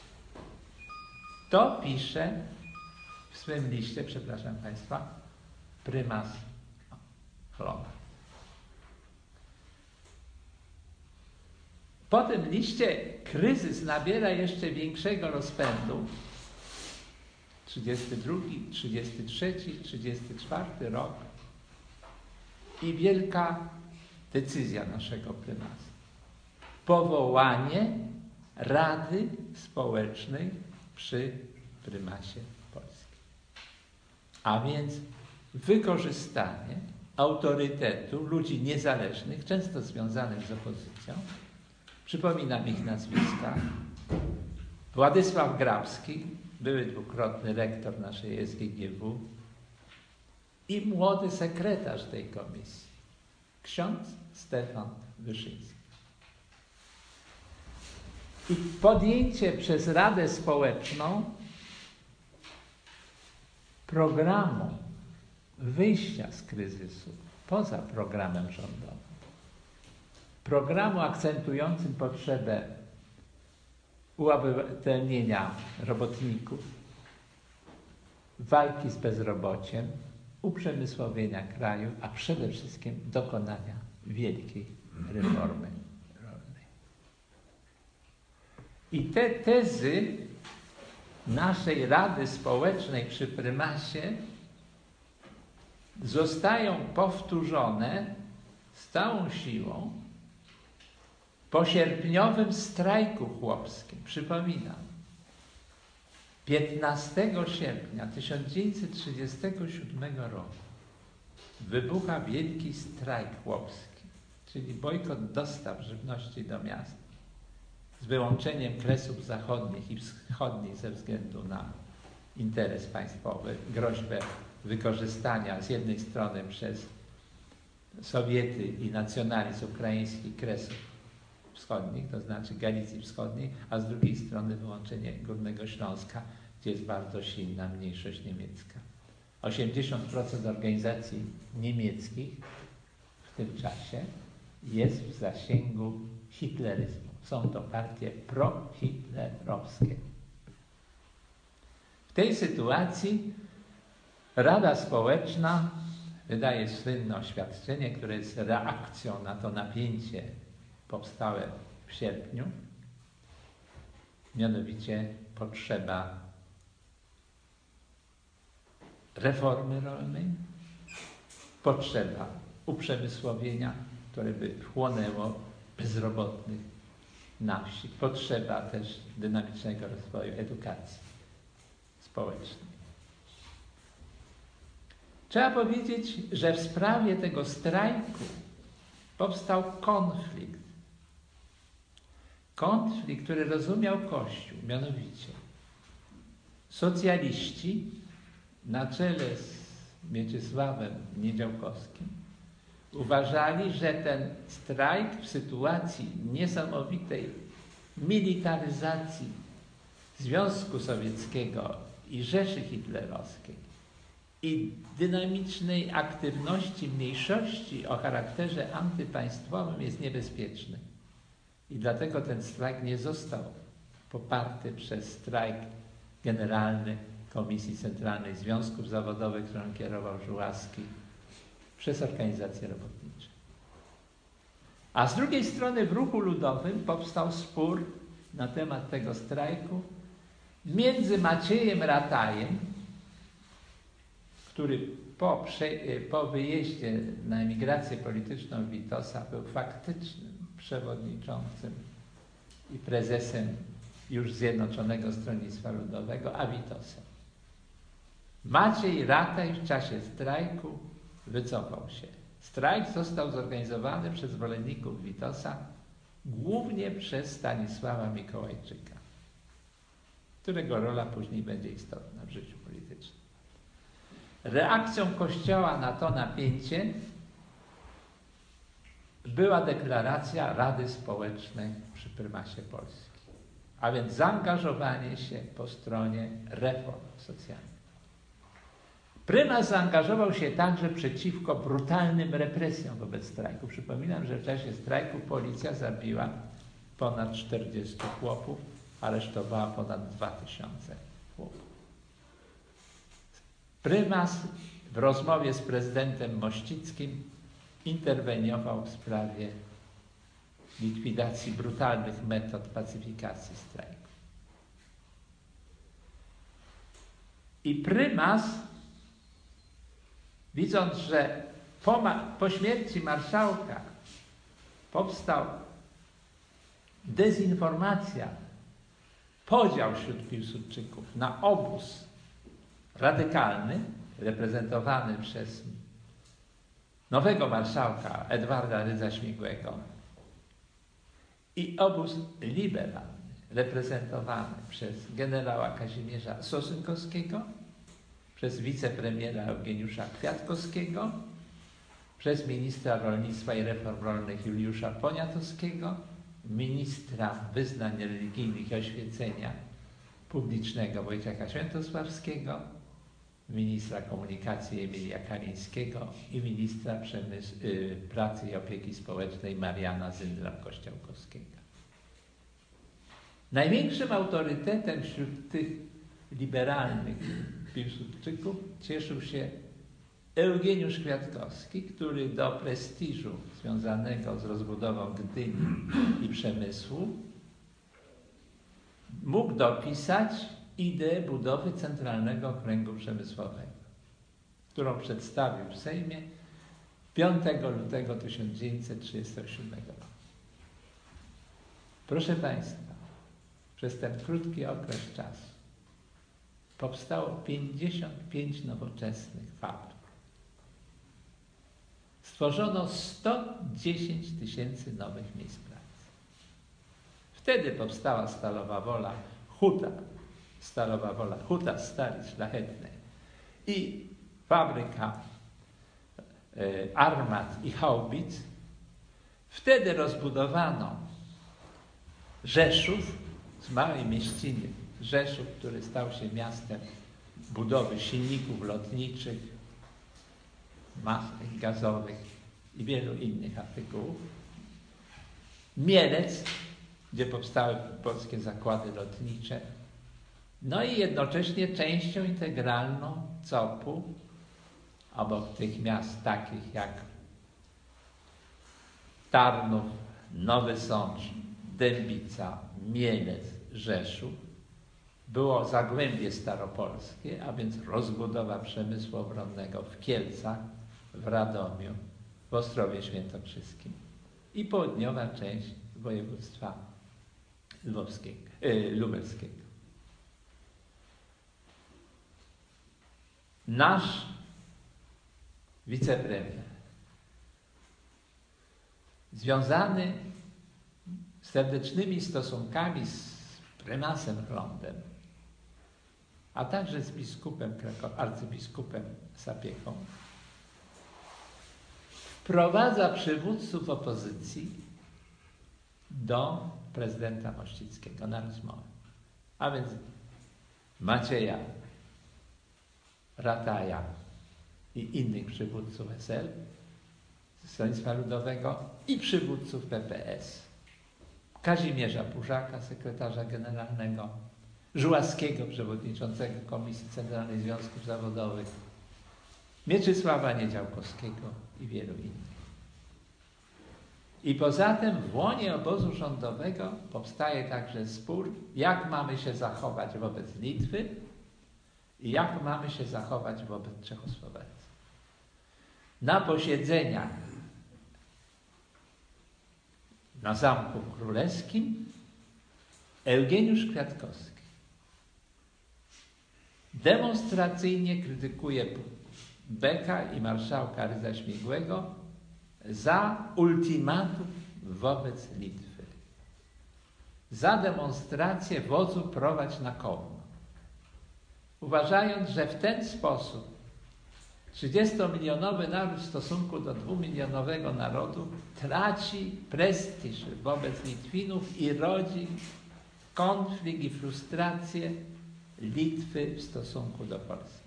To pisze w swym liście, przepraszam Państwa, prymas Chlonard. Po tym liście kryzys nabiera jeszcze większego rozpędu. trzydziesty drugi, trzydziesty trzeci, trzydziesty czwarty rok i wielka decyzja naszego prymasa. Powołanie Rady Społecznej przy prymasie polskim. A więc wykorzystanie autorytetu ludzi niezależnych, często związanych z opozycją. Przypominam ich nazwiska. Władysław Grabski, były dwukrotny rektor naszej S G G W i młody sekretarz tej komisji, ksiądz Stefan Wyszyński. I podjęcie przez Radę Społeczną programu wyjścia z kryzysu poza programem rządowym. Programu akcentującym potrzebę uobywatelnienia robotników, walki z bezrobociem, uprzemysłowienia kraju, a przede wszystkim dokonania wielkiej reformy rolnej. I te tezy naszej Rady Społecznej przy prymasie zostają powtórzone z całą siłą po sierpniowym strajku chłopskim. Przypominam, piętnastego sierpnia tysiąc dziewięćset trzydziestego siódmego roku wybucha wielki strajk chłopski, czyli bojkot dostaw żywności do miast z wyłączeniem Kresów Zachodnich i Wschodnich ze względu na interes państwowy, groźbę wykorzystania z jednej strony przez Sowiety i nacjonalizm ukraiński Kresów Wschodnich, to znaczy Galicji Wschodniej, a z drugiej strony wyłączenie Górnego Śląska, gdzie jest bardzo silna mniejszość niemiecka. osiemdziesiąt procent organizacji niemieckich w tym czasie jest w zasięgu hitleryzmu. Są to partie prohitlerowskie. W tej sytuacji Rada Społeczna wydaje słynne oświadczenie, które jest reakcją na to napięcie powstałe w sierpniu, mianowicie potrzeba reformy rolnej, potrzeba uprzemysłowienia, które by wchłonęło bezrobotnych na wsi, potrzeba też dynamicznego rozwoju edukacji społecznej. Trzeba powiedzieć, że w sprawie tego strajku powstał konflikt. Konflikt, który rozumiał Kościół, mianowicie socjaliści na czele z Mieczysławem Niedziałkowskim uważali, że ten strajk w sytuacji niesamowitej militaryzacji Związku Sowieckiego i Rzeszy Hitlerowskiej i dynamicznej aktywności mniejszości o charakterze antypaństwowym jest niebezpieczny. I dlatego ten strajk nie został poparty przez strajk generalny Komisji Centralnej Związków Zawodowych, którą kierował Żuławski, przez organizacje robotnicze. A z drugiej strony w ruchu ludowym powstał spór na temat tego strajku między Maciejem Ratajem, który po, po wyjeździe na emigrację polityczną Witosa był faktycznym przewodniczącym i prezesem już Zjednoczonego Stronnictwa Ludowego, a Witosem. Maciej Rataj w czasie strajku wycofał się. Strajk został zorganizowany przez zwolenników Witosa, głównie przez Stanisława Mikołajczyka, którego rola później będzie istotna w życiu politycznym. Reakcją Kościoła na to napięcie była deklaracja Rady Społecznej przy prymasie Polski, a więc zaangażowanie się po stronie reform socjalnych. Prymas zaangażował się także przeciwko brutalnym represjom wobec strajku. Przypominam, że w czasie strajku policja zabiła ponad czterdziestu chłopów, aresztowała ponad dwa tysiące chłopów. Prymas w rozmowie z prezydentem Mościckim interweniował w sprawie likwidacji brutalnych metod pacyfikacji strajku. I prymas, widząc, że po, po śmierci marszałka powstał dezinformacja, podział wśród Piłsudczyków na obóz radykalny, reprezentowany przez nowego marszałka Edwarda Rydza-Śmigłego, i obóz liberalny, reprezentowany przez generała Kazimierza Sosynkowskiego, przez wicepremiera Eugeniusza Kwiatkowskiego, przez ministra rolnictwa i reform rolnych Juliusza Poniatowskiego, ministra wyznań religijnych i oświecenia publicznego Wojciecha Świętosławskiego, ministra komunikacji Emilia Kamińskiego i ministra przemysłu, y, pracy i opieki społecznej Mariana Zyndra-Kościołkowskiego. Największym autorytetem wśród tych liberalnych Piłsudczyków cieszył się Eugeniusz Kwiatkowski, który do prestiżu związanego z rozbudową Gdyni i przemysłu mógł dopisać ideę budowy Centralnego Okręgu Przemysłowego, którą przedstawił w Sejmie piątego lutego tysiąc dziewięćset trzydziestego siódmego roku. Proszę Państwa, przez ten krótki okres czasu powstało pięćdziesiąt pięć nowoczesnych fabryk. Stworzono sto dziesięć tysięcy nowych miejsc pracy. Wtedy powstała Stalowa Wola, Huta, Stalowa Wola, Huta Stali Szlachetnej i fabryka y, armat i haubic. Wtedy rozbudowano Rzeszów z małej mieściny. Rzeszów, który stał się miastem budowy silników lotniczych, masek gazowych i wielu innych artykułów. Mielec, gdzie powstały polskie zakłady lotnicze. No i jednocześnie częścią integralną C O P-u, obok tych miast takich jak Tarnów, Nowy Sącz, Dębica, Mielec, Rzeszów, było Zagłębie Staropolskie, a więc rozbudowa przemysłu obronnego w Kielcach, w Radomiu, w Ostrowie Świętokrzyskim i południowa część województwa lwowskiego, yy, lubelskiego. Nasz wicepremier, związany z serdecznymi stosunkami z prymasem Chlądem, a także z biskupem, arcybiskupem Sapiechą, wprowadza przywódców opozycji do prezydenta Mościckiego na rozmowę. A więc Macieja Rataja i innych przywódców S L, Stronnictwa Ludowego i przywódców P P S. Kazimierza Pużaka, sekretarza generalnego, Żułaskiego, przewodniczącego Komisji Centralnej Związków Zawodowych, Mieczysława Niedziałkowskiego i wielu innych. I poza tym w łonie obozu rządowego powstaje także spór, jak mamy się zachować wobec Litwy i jak mamy się zachować wobec Czechosłowacji. Na posiedzeniach na Zamku Królewskim Eugeniusz Kwiatkowski demonstracyjnie krytykuje Beka i marszałka Rydza Śmigłego za ultimatum wobec Litwy. Za demonstrację wozu prowadź na Kowno. Uważając, że w ten sposób trzydziestomilionowy naród w stosunku do dwumilionowego narodu traci prestiż wobec Litwinów i rodzi konflikt i frustrację Litwy w stosunku do Polski.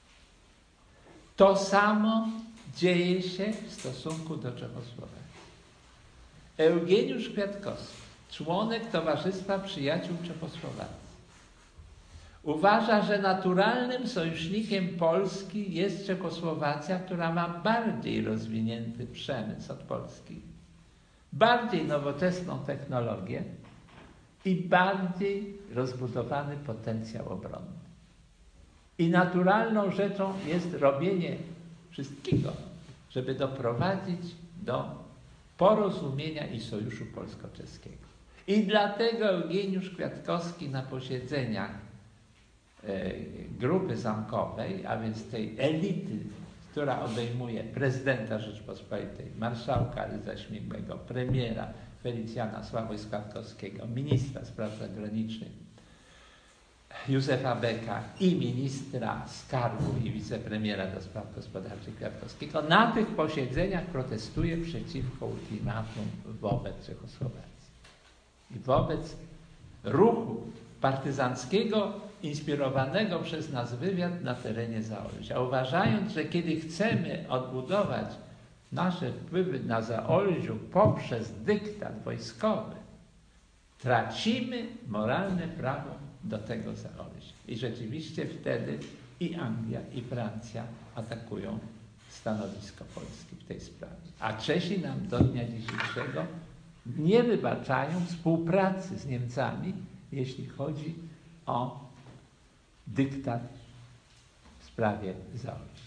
To samo dzieje się w stosunku do Czechosłowacji. Eugeniusz Kwiatkowski, członek Towarzystwa Przyjaciół Czechosłowacji, uważa, że naturalnym sojusznikiem Polski jest Czechosłowacja, która ma bardziej rozwinięty przemysł od Polski, bardziej nowoczesną technologię i bardziej rozbudowany potencjał obronny. I naturalną rzeczą jest robienie wszystkiego, żeby doprowadzić do porozumienia i sojuszu polsko-czeskiego. I dlatego Eugeniusz Kwiatkowski na posiedzeniach e, grupy zamkowej, a więc tej elity, która obejmuje prezydenta Rzeczpospolitej, marszałka Rydza Śmigłego, premiera Felicjana Sławoj-Składkowskiego, ministra spraw zagranicznych Józefa Beka i ministra skarbu i wicepremiera do spraw gospodarczych Kwiatkowskiego, na tych posiedzeniach protestuje przeciwko ultimatum wobec Czechosłowacji i wobec ruchu partyzanckiego inspirowanego przez nas wywiad na terenie Zaolzia, uważając, że kiedy chcemy odbudować nasze wpływy na Zaolziu poprzez dyktat wojskowy, tracimy moralne prawo do tego Zaolzia. I rzeczywiście wtedy i Anglia, i Francja atakują stanowisko Polski w tej sprawie. A Czesi nam do dnia dzisiejszego nie wybaczają współpracy z Niemcami, jeśli chodzi o dyktat w sprawie Zaolzia.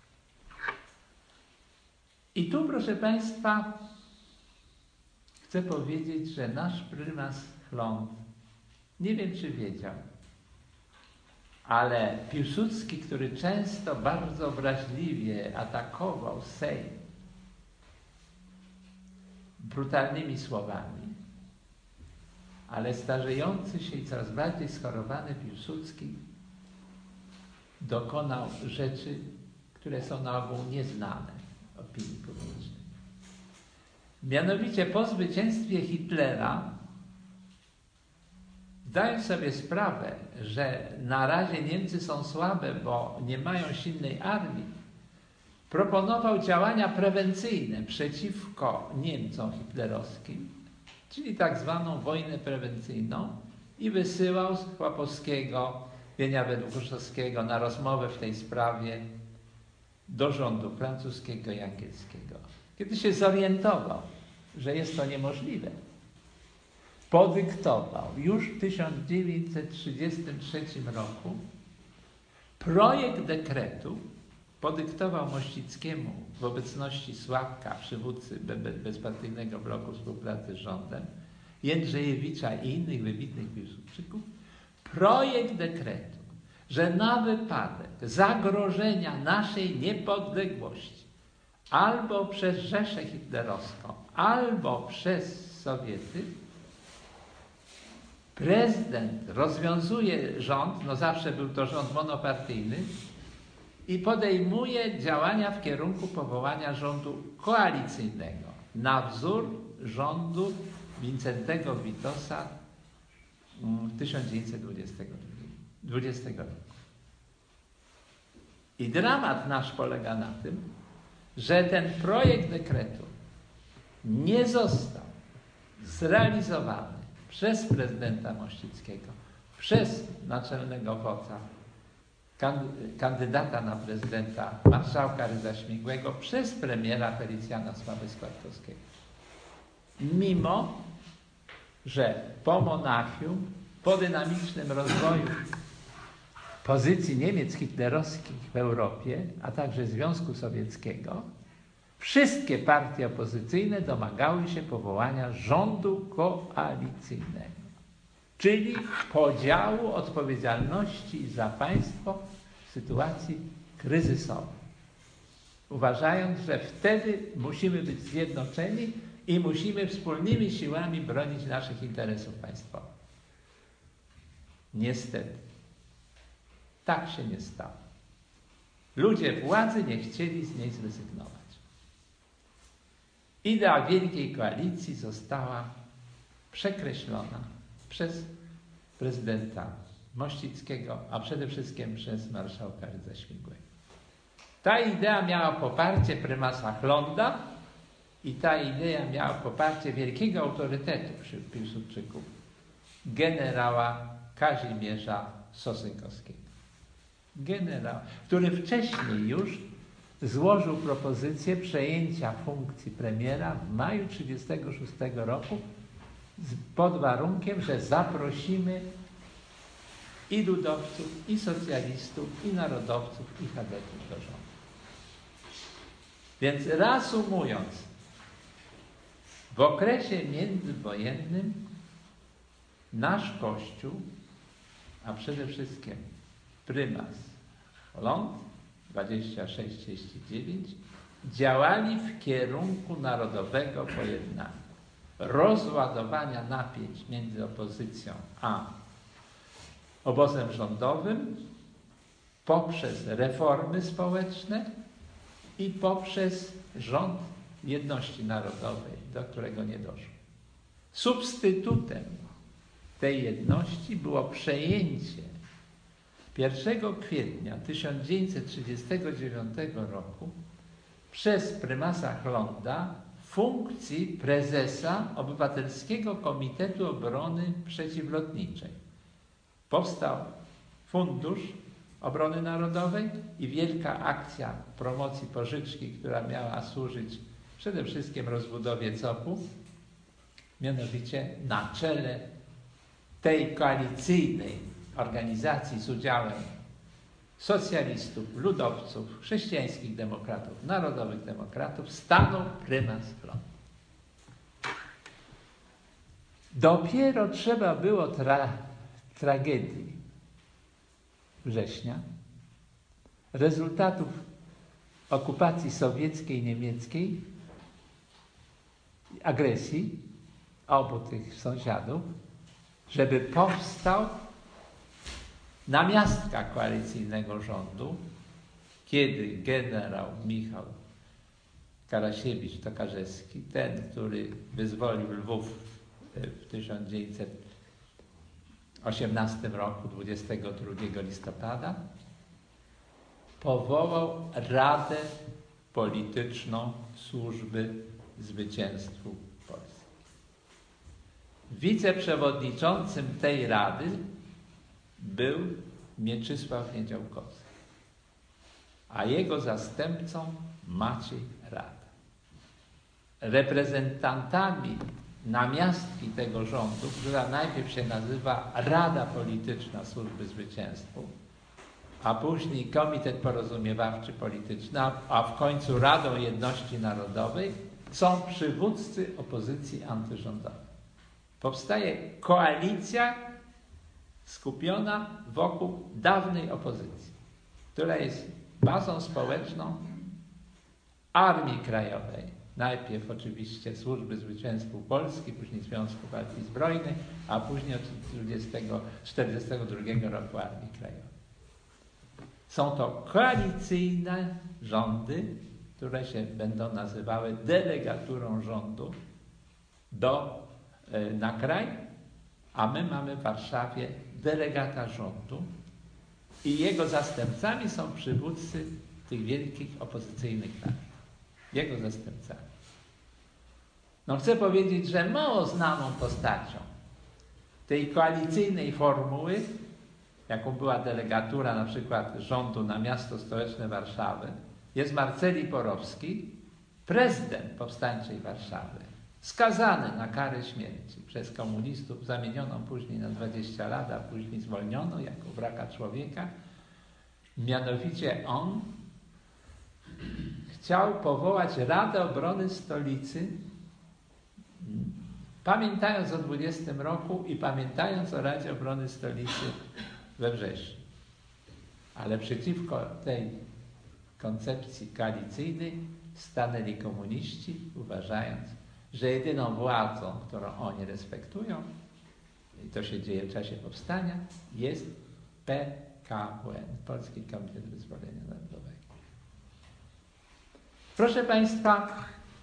I tu, proszę Państwa, chcę powiedzieć, że nasz prymas Chląd, nie wiem, czy wiedział, ale Piłsudski, który często bardzo obraźliwie atakował Sejm brutalnymi słowami, ale starzejący się i coraz bardziej schorowany Piłsudski dokonał rzeczy, które są na ogół nieznane opinii publicznej. Mianowicie po zwycięstwie Hitlera, zdając sobie sprawę, że na razie Niemcy są słabe, bo nie mają silnej armii, proponował działania prewencyjne przeciwko Niemcom hitlerowskim, czyli tak zwaną wojnę prewencyjną, i wysyłał Chłopowskiego, Wienia-Wedłuszowskiego na rozmowę w tej sprawie do rządu francuskiego i angielskiego. Kiedy się zorientował, że jest to niemożliwe, podyktował już w tysiąc dziewięćset trzydziestym trzecim roku projekt dekretu, podyktował Mościckiemu w obecności Sławka, przywódcy bezpartyjnego bloku współpracy z rządem, Jędrzejewicza i innych wybitnych Piłsudczyków, projekt dekretu, że na wypadek zagrożenia naszej niepodległości albo przez Rzeszę Hitlerowską, albo przez Sowiety, prezydent rozwiązuje rząd, no zawsze był to rząd monopartyjny, i podejmuje działania w kierunku powołania rządu koalicyjnego na wzór rządu Wincentego Witosa w tysiąc dziewięćset dwudziestym roku. I dramat nasz polega na tym, że ten projekt dekretu nie został zrealizowany przez prezydenta Mościckiego, przez naczelnego wodza, kandydata na prezydenta, marszałka Rydza Śmigłego, przez premiera Felicjana Sławy-Składkowskiego. Mimo że po Monachium, po dynamicznym rozwoju pozycji Niemiec hitlerowskich w Europie, a także Związku Sowieckiego, Wszystkie partie opozycyjne domagały się powołania rządu koalicyjnego, czyli podziału odpowiedzialności za państwo w sytuacji kryzysowej. Uważając, że wtedy musimy być zjednoczeni i musimy wspólnymi siłami bronić naszych interesów państwowych. Niestety, tak się nie stało. Ludzie władzy nie chcieli z niej zrezygnować. Idea wielkiej koalicji została przekreślona przez prezydenta Mościckiego, a przede wszystkim przez marszałka Rydza Śmigłego. Ta idea miała poparcie prymasa Chlonda i ta idea miała poparcie wielkiego autorytetu wśród Piłsudczyków, generała Kazimierza Sosynkowskiego. Generał, który wcześniej już złożył propozycję przejęcia funkcji premiera w maju tysiąc dziewięćset trzydziestego szóstego roku pod warunkiem, że zaprosimy i ludowców, i socjalistów, i narodowców, i chadetów do rządu. Więc reasumując, w okresie międzywojennym nasz Kościół, a przede wszystkim prymas Chlond dwadzieścia sześć trzydzieści dziewięć, działali w kierunku narodowego pojednania, rozładowania napięć między opozycją a obozem rządowym poprzez reformy społeczne i poprzez rząd jedności narodowej, do którego nie doszło. Substytutem tej jedności było przejęcie pierwszego kwietnia tysiąc dziewięćset trzydziestego dziewiątego roku przez prymasa Chlonda funkcji prezesa Obywatelskiego Komitetu Obrony Przeciwlotniczej. Powstał Fundusz Obrony Narodowej i wielka akcja promocji pożyczki, która miała służyć przede wszystkim rozbudowie C O P-u, mianowicie na czele tej koalicyjnej organizacji z udziałem socjalistów, ludowców, chrześcijańskich demokratów, narodowych demokratów stanął prymas Chlond. Dopiero trzeba było tra tragedii września, rezultatów okupacji sowieckiej, niemieckiej, agresji obu tych sąsiadów, żeby powstał namiastka koalicyjnego rządu, kiedy generał Michał Karasiewicz-Tokarzewski, ten, który wyzwolił Lwów w tysiąc dziewięćset osiemnastym roku, dwudziestego drugiego listopada, powołał Radę Polityczną Służby Zwycięstwu Polski. Wiceprzewodniczącym tej rady był Mieczysław Niedziałkowski, a jego zastępcą Maciej Rada. Reprezentantami namiastki tego rządu, która najpierw się nazywa Rada Polityczna Służby Zwycięstwu, a później Komitet Porozumiewawczy Polityczny, a w końcu Radą Jedności Narodowej, są przywódcy opozycji antyrządowej. Powstaje koalicja skupiona wokół dawnej opozycji, która jest bazą społeczną Armii Krajowej. Najpierw oczywiście Służby Zwycięstwu Polski, później Związku Partii Zbrojnych, a później od tysiąc dziewięćset czterdziestego drugiego roku Armii Krajowej. Są to koalicyjne rządy, które się będą nazywały delegaturą rządu do, na kraj, a my mamy w Warszawie delegata rządu i jego zastępcami są przywódcy tych wielkich opozycyjnych partii. Jego zastępcami. No chcę powiedzieć, że mało znaną postacią tej koalicyjnej formuły, jaką była delegatura na przykład rządu na miasto stołeczne Warszawy, jest Marceli Porowski, prezydent powstańczej Warszawy, skazany na karę śmierci przez komunistów, zamienioną później na dwadzieścia lat, a później zwolniono jako wraka człowieka. Mianowicie on chciał powołać Radę Obrony Stolicy, pamiętając o dwudziestym roku i pamiętając o Radzie Obrony Stolicy we wrześniu. Ale przeciwko tej koncepcji koalicyjnej stanęli komuniści, uważając, że jedyną władzą, którą oni respektują, i to się dzieje w czasie powstania, jest P K W N, Polski Komitet Wyzwolenia Narodowego. Proszę Państwa,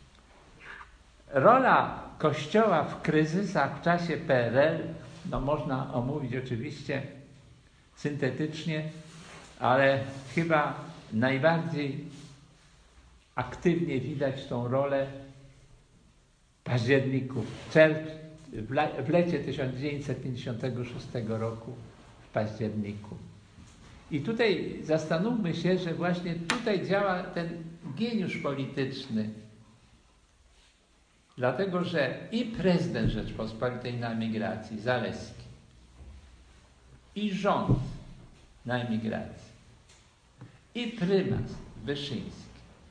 rola Kościoła w kryzysach w czasie P R L, no można omówić oczywiście syntetycznie, ale chyba najbardziej aktywnie widać tą rolę w październiku, w, czerw, w, la, w lecie tysiąc dziewięćset pięćdziesiątego szóstego roku, w październiku. I tutaj zastanówmy się, że właśnie tutaj działa ten geniusz polityczny. Dlatego, że i prezydent Rzeczpospolitej na emigracji, Zaleski, i rząd na emigracji, i prymas Wyszyński,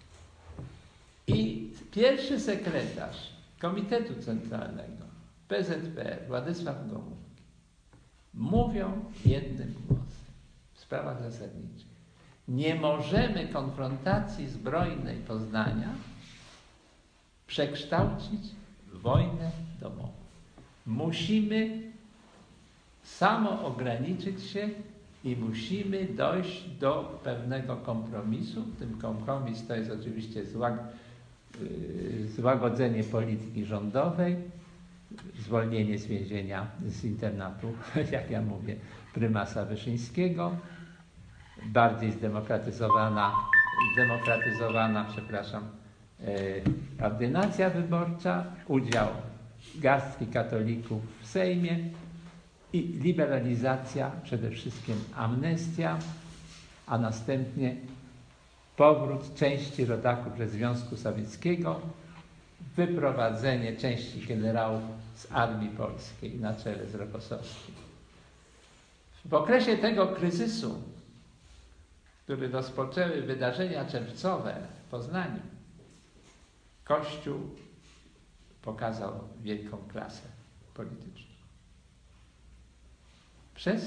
i pierwszy sekretarz Komitetu Centralnego P Z P R Władysław Gomułki mówią jednym głosem w sprawach zasadniczych. Nie możemy konfrontacji zbrojnej Poznania przekształcić w wojnę domową. Musimy samo ograniczyć się i musimy dojść do pewnego kompromisu. Tym kompromis to jest oczywiście złag, yy, złagodzenie polityki rządowej, zwolnienie z więzienia, z internatu, jak ja mówię, prymasa Wyszyńskiego, bardziej zdemokratyzowana, zdemokratyzowana, przepraszam, yy, ordynacja wyborcza, udział garstki katolików w Sejmie i liberalizacja, przede wszystkim amnestia, a następnie powrót części rodaków ze Związku Sowieckiego, wyprowadzenie części generałów z armii polskiej na czele z Rokossowskim. W okresie tego kryzysu, który rozpoczęły wydarzenia czerwcowe w Poznaniu, Kościół pokazał wielką klasę polityczną. Przez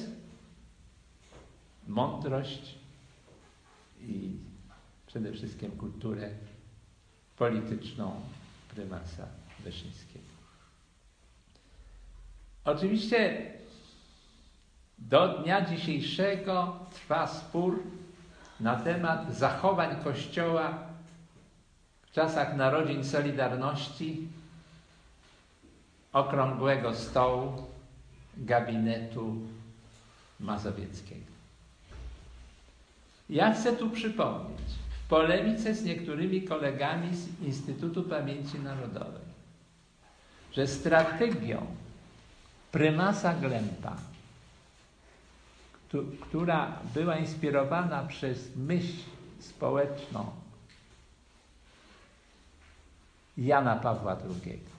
mądrość i przede wszystkim kulturę polityczną prymasa Wyszyńskiego. Oczywiście do dnia dzisiejszego trwa spór na temat zachowań Kościoła w czasach narodzin Solidarności, okrągłego stołu, gabinetu mazowieckiego. Ja chcę tu przypomnieć, w polemice z niektórymi kolegami z Instytutu Pamięci Narodowej, że strategią prymasa Glempa, która była inspirowana przez myśl społeczną Jana Pawła drugiego,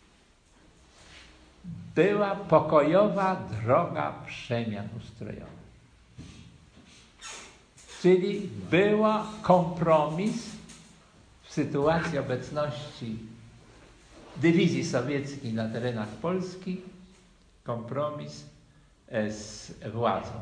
była pokojowa droga przemian ustrojowych. Czyli była kompromis w sytuacji obecności dywizji sowieckiej na terenach Polski, kompromis z władzą.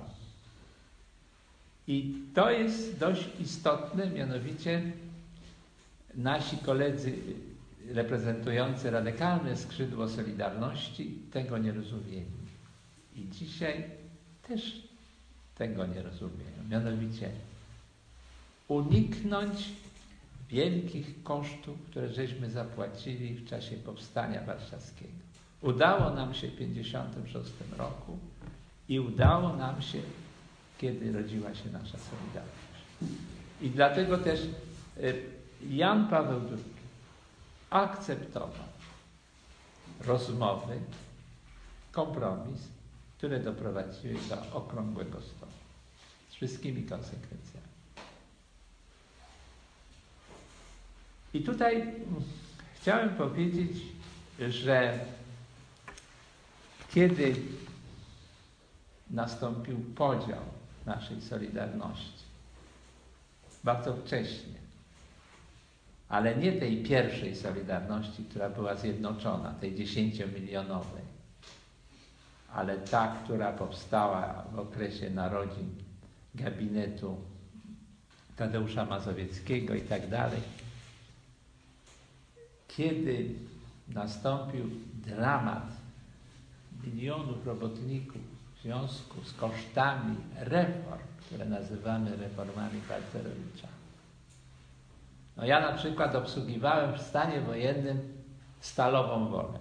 I to jest dość istotne, mianowicie nasi koledzy reprezentujący radykalne skrzydło Solidarności tego nie rozumieli. I dzisiaj też tego nie rozumieją. Mianowicie uniknąć wielkich kosztów, które żeśmy zapłacili w czasie Powstania Warszawskiego. Udało nam się w pięćdziesiątym szóstym roku i udało nam się, kiedy rodziła się nasza Solidarność. I dlatego też Jan Paweł drugi akceptował rozmowy, kompromis, które doprowadziły do okrągłego stołu z wszystkimi konsekwencjami. I tutaj chciałem powiedzieć, że kiedy nastąpił podział naszej Solidarności, bardzo wcześnie, ale nie tej pierwszej Solidarności, która była zjednoczona, tej dziesięciomilionowej, ale ta, która powstała w okresie narodzin gabinetu Tadeusza Mazowieckiego i tak dalej. Kiedy nastąpił dramat milionów robotników w związku z kosztami reform, które nazywamy reformami Balcerowicza. No ja na przykład obsługiwałem w stanie wojennym Stalową Wolę.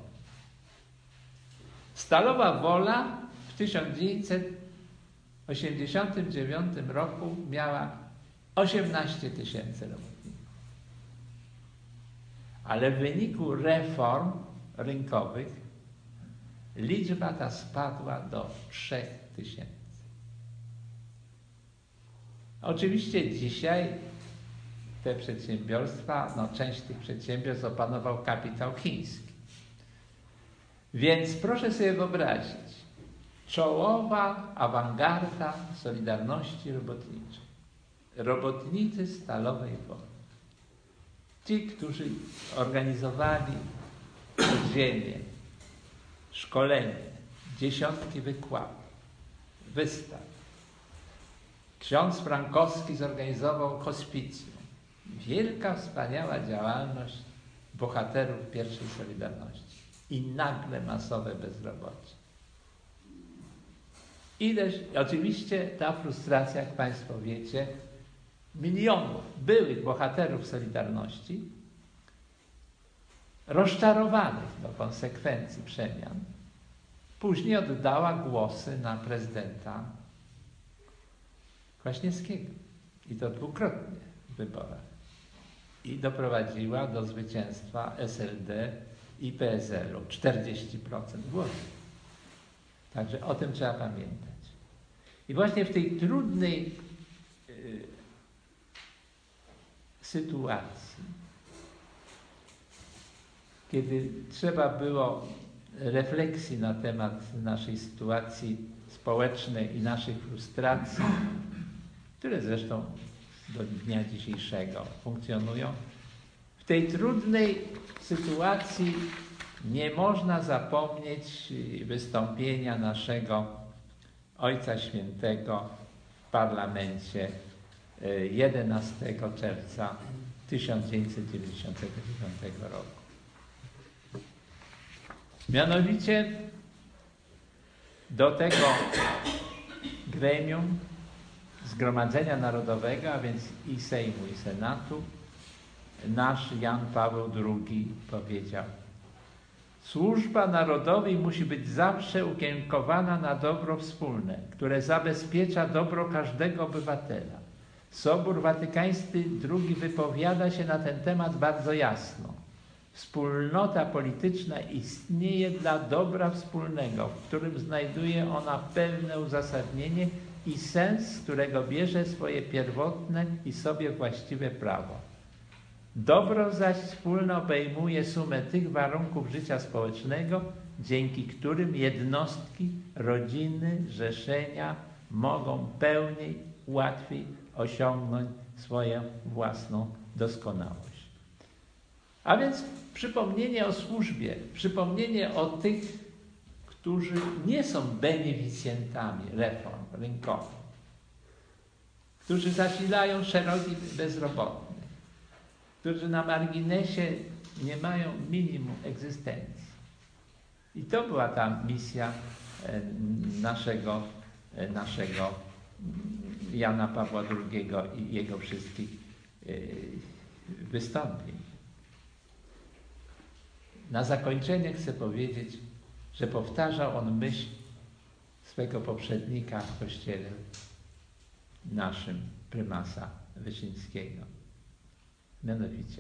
Stalowa Wola w tysiąc dziewięćset osiemdziesiątym dziewiątym roku miała osiemnaście tysięcy robotników. Ale w wyniku reform rynkowych liczba ta spadła do trzech tysięcy. Oczywiście dzisiaj te przedsiębiorstwa, no część tych przedsiębiorstw opanował kapitał chiński. Więc proszę sobie wyobrazić, czołowa awangarda Solidarności Robotniczej. Robotnicy Stalowej Woli. Ci, którzy organizowali podziemie, szkolenie, dziesiątki wykładów, wystaw. Ksiądz Frankowski zorganizował hospicjum. Wielka, wspaniała działalność bohaterów pierwszej Solidarności. I nagle masowe bezrobocie. Ileż, oczywiście ta frustracja, jak Państwo wiecie, milionów byłych bohaterów Solidarności, rozczarowanych do konsekwencji przemian, później oddała głosy na prezydenta Kwaśniewskiego. I to dwukrotnie w wyborach. I doprowadziła do zwycięstwa S L D i P S L u. czterdzieści procent głosów. Także o tym trzeba pamiętać. I właśnie w tej trudnej y, sytuacji, kiedy trzeba było refleksji na temat naszej sytuacji społecznej i naszych frustracji, które zresztą do dnia dzisiejszego funkcjonują, w tej trudnej sytuacji nie można zapomnieć wystąpienia naszego Ojca Świętego w parlamencie jedenastego czerwca tysiąc dziewięćset dziewięćdziesiątego dziewiątego roku. Mianowicie do tego gremium Zgromadzenia Narodowego, a więc i Sejmu, i Senatu, nasz Jan Paweł drugi powiedział: służba narodowi musi być zawsze ukierunkowana na dobro wspólne, które zabezpiecza dobro każdego obywatela. Sobór Watykański drugi wypowiada się na ten temat bardzo jasno. Wspólnota polityczna istnieje dla dobra wspólnego, w którym znajduje ona pełne uzasadnienie i sens, z którego bierze swoje pierwotne i sobie właściwe prawo. Dobro zaś wspólne obejmuje sumę tych warunków życia społecznego, dzięki którym jednostki, rodziny, zrzeszenia mogą pełniej, łatwiej osiągnąć swoją własną doskonałość. A więc przypomnienie o służbie, przypomnienie o tych, którzy nie są beneficjentami reform rynkowych, którzy zasilają szeregi bezrobotnych, którzy na marginesie nie mają minimum egzystencji. I to była ta misja naszego, naszego Jana Pawła drugiego i jego wszystkich wystąpień. Na zakończenie chcę powiedzieć, że powtarzał on myśl swego poprzednika w kościele naszym, prymasa Wyszyńskiego. Mianowicie: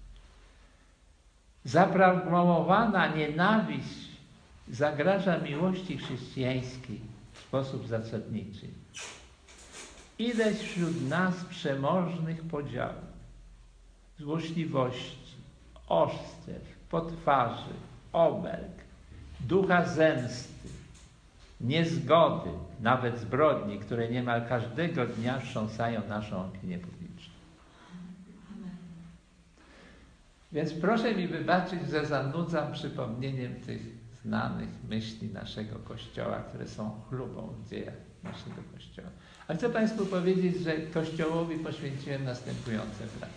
zaprogramowana nienawiść zagraża miłości chrześcijańskiej w sposób zasadniczy. Ileś wśród nas przemożnych podziałów, złośliwości, oszczerstw, potwarzy, obelg, ducha zemsty, niezgody, nawet zbrodni, które niemal każdego dnia wstrząsają naszą opinię publiczną. Więc proszę mi wybaczyć, że zanudzam przypomnieniem tych znanych myśli naszego Kościoła, które są chlubą w dziejach naszego Kościoła. A chcę Państwu powiedzieć, że Kościołowi poświęciłem następujące prace.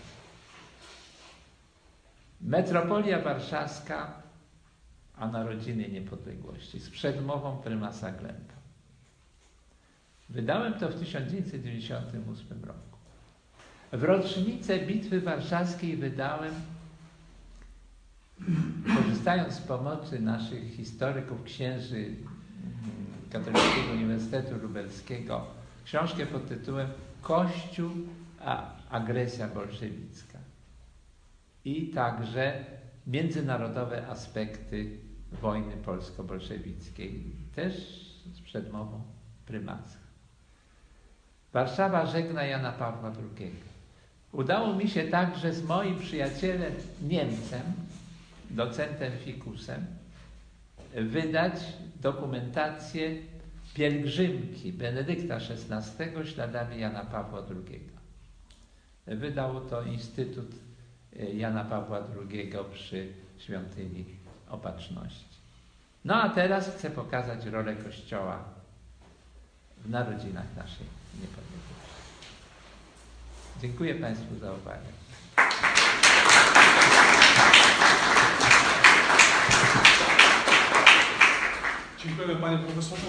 Metropolia Warszawska, a Narodziny Niepodległości z przedmową prymasa Glępa. Wydałem to w tysiąc dziewięćset dziewięćdziesiątym ósmym roku. W rocznicę Bitwy Warszawskiej wydałem, korzystając z pomocy naszych historyków, księży Katolickiego Uniwersytetu Lubelskiego, książkę pod tytułem Kościół a agresja bolszewicka i także międzynarodowe aspekty wojny polsko-bolszewickiej, też z przedmową prymasa. Warszawa żegna Jana Pawła drugiego. Udało mi się także z moim przyjacielem Niemcem, docentem Fikusem, wydać dokumentację pielgrzymki Benedykta szesnastego śladami Jana Pawła drugiego. Wydał to Instytut Jana Pawła drugiego przy Świątyni Opatrzności. No a teraz chcę pokazać rolę Kościoła w narodzinach naszej niepodległości. Dziękuję Państwu za uwagę. Dziękujemy Panie Profesorze.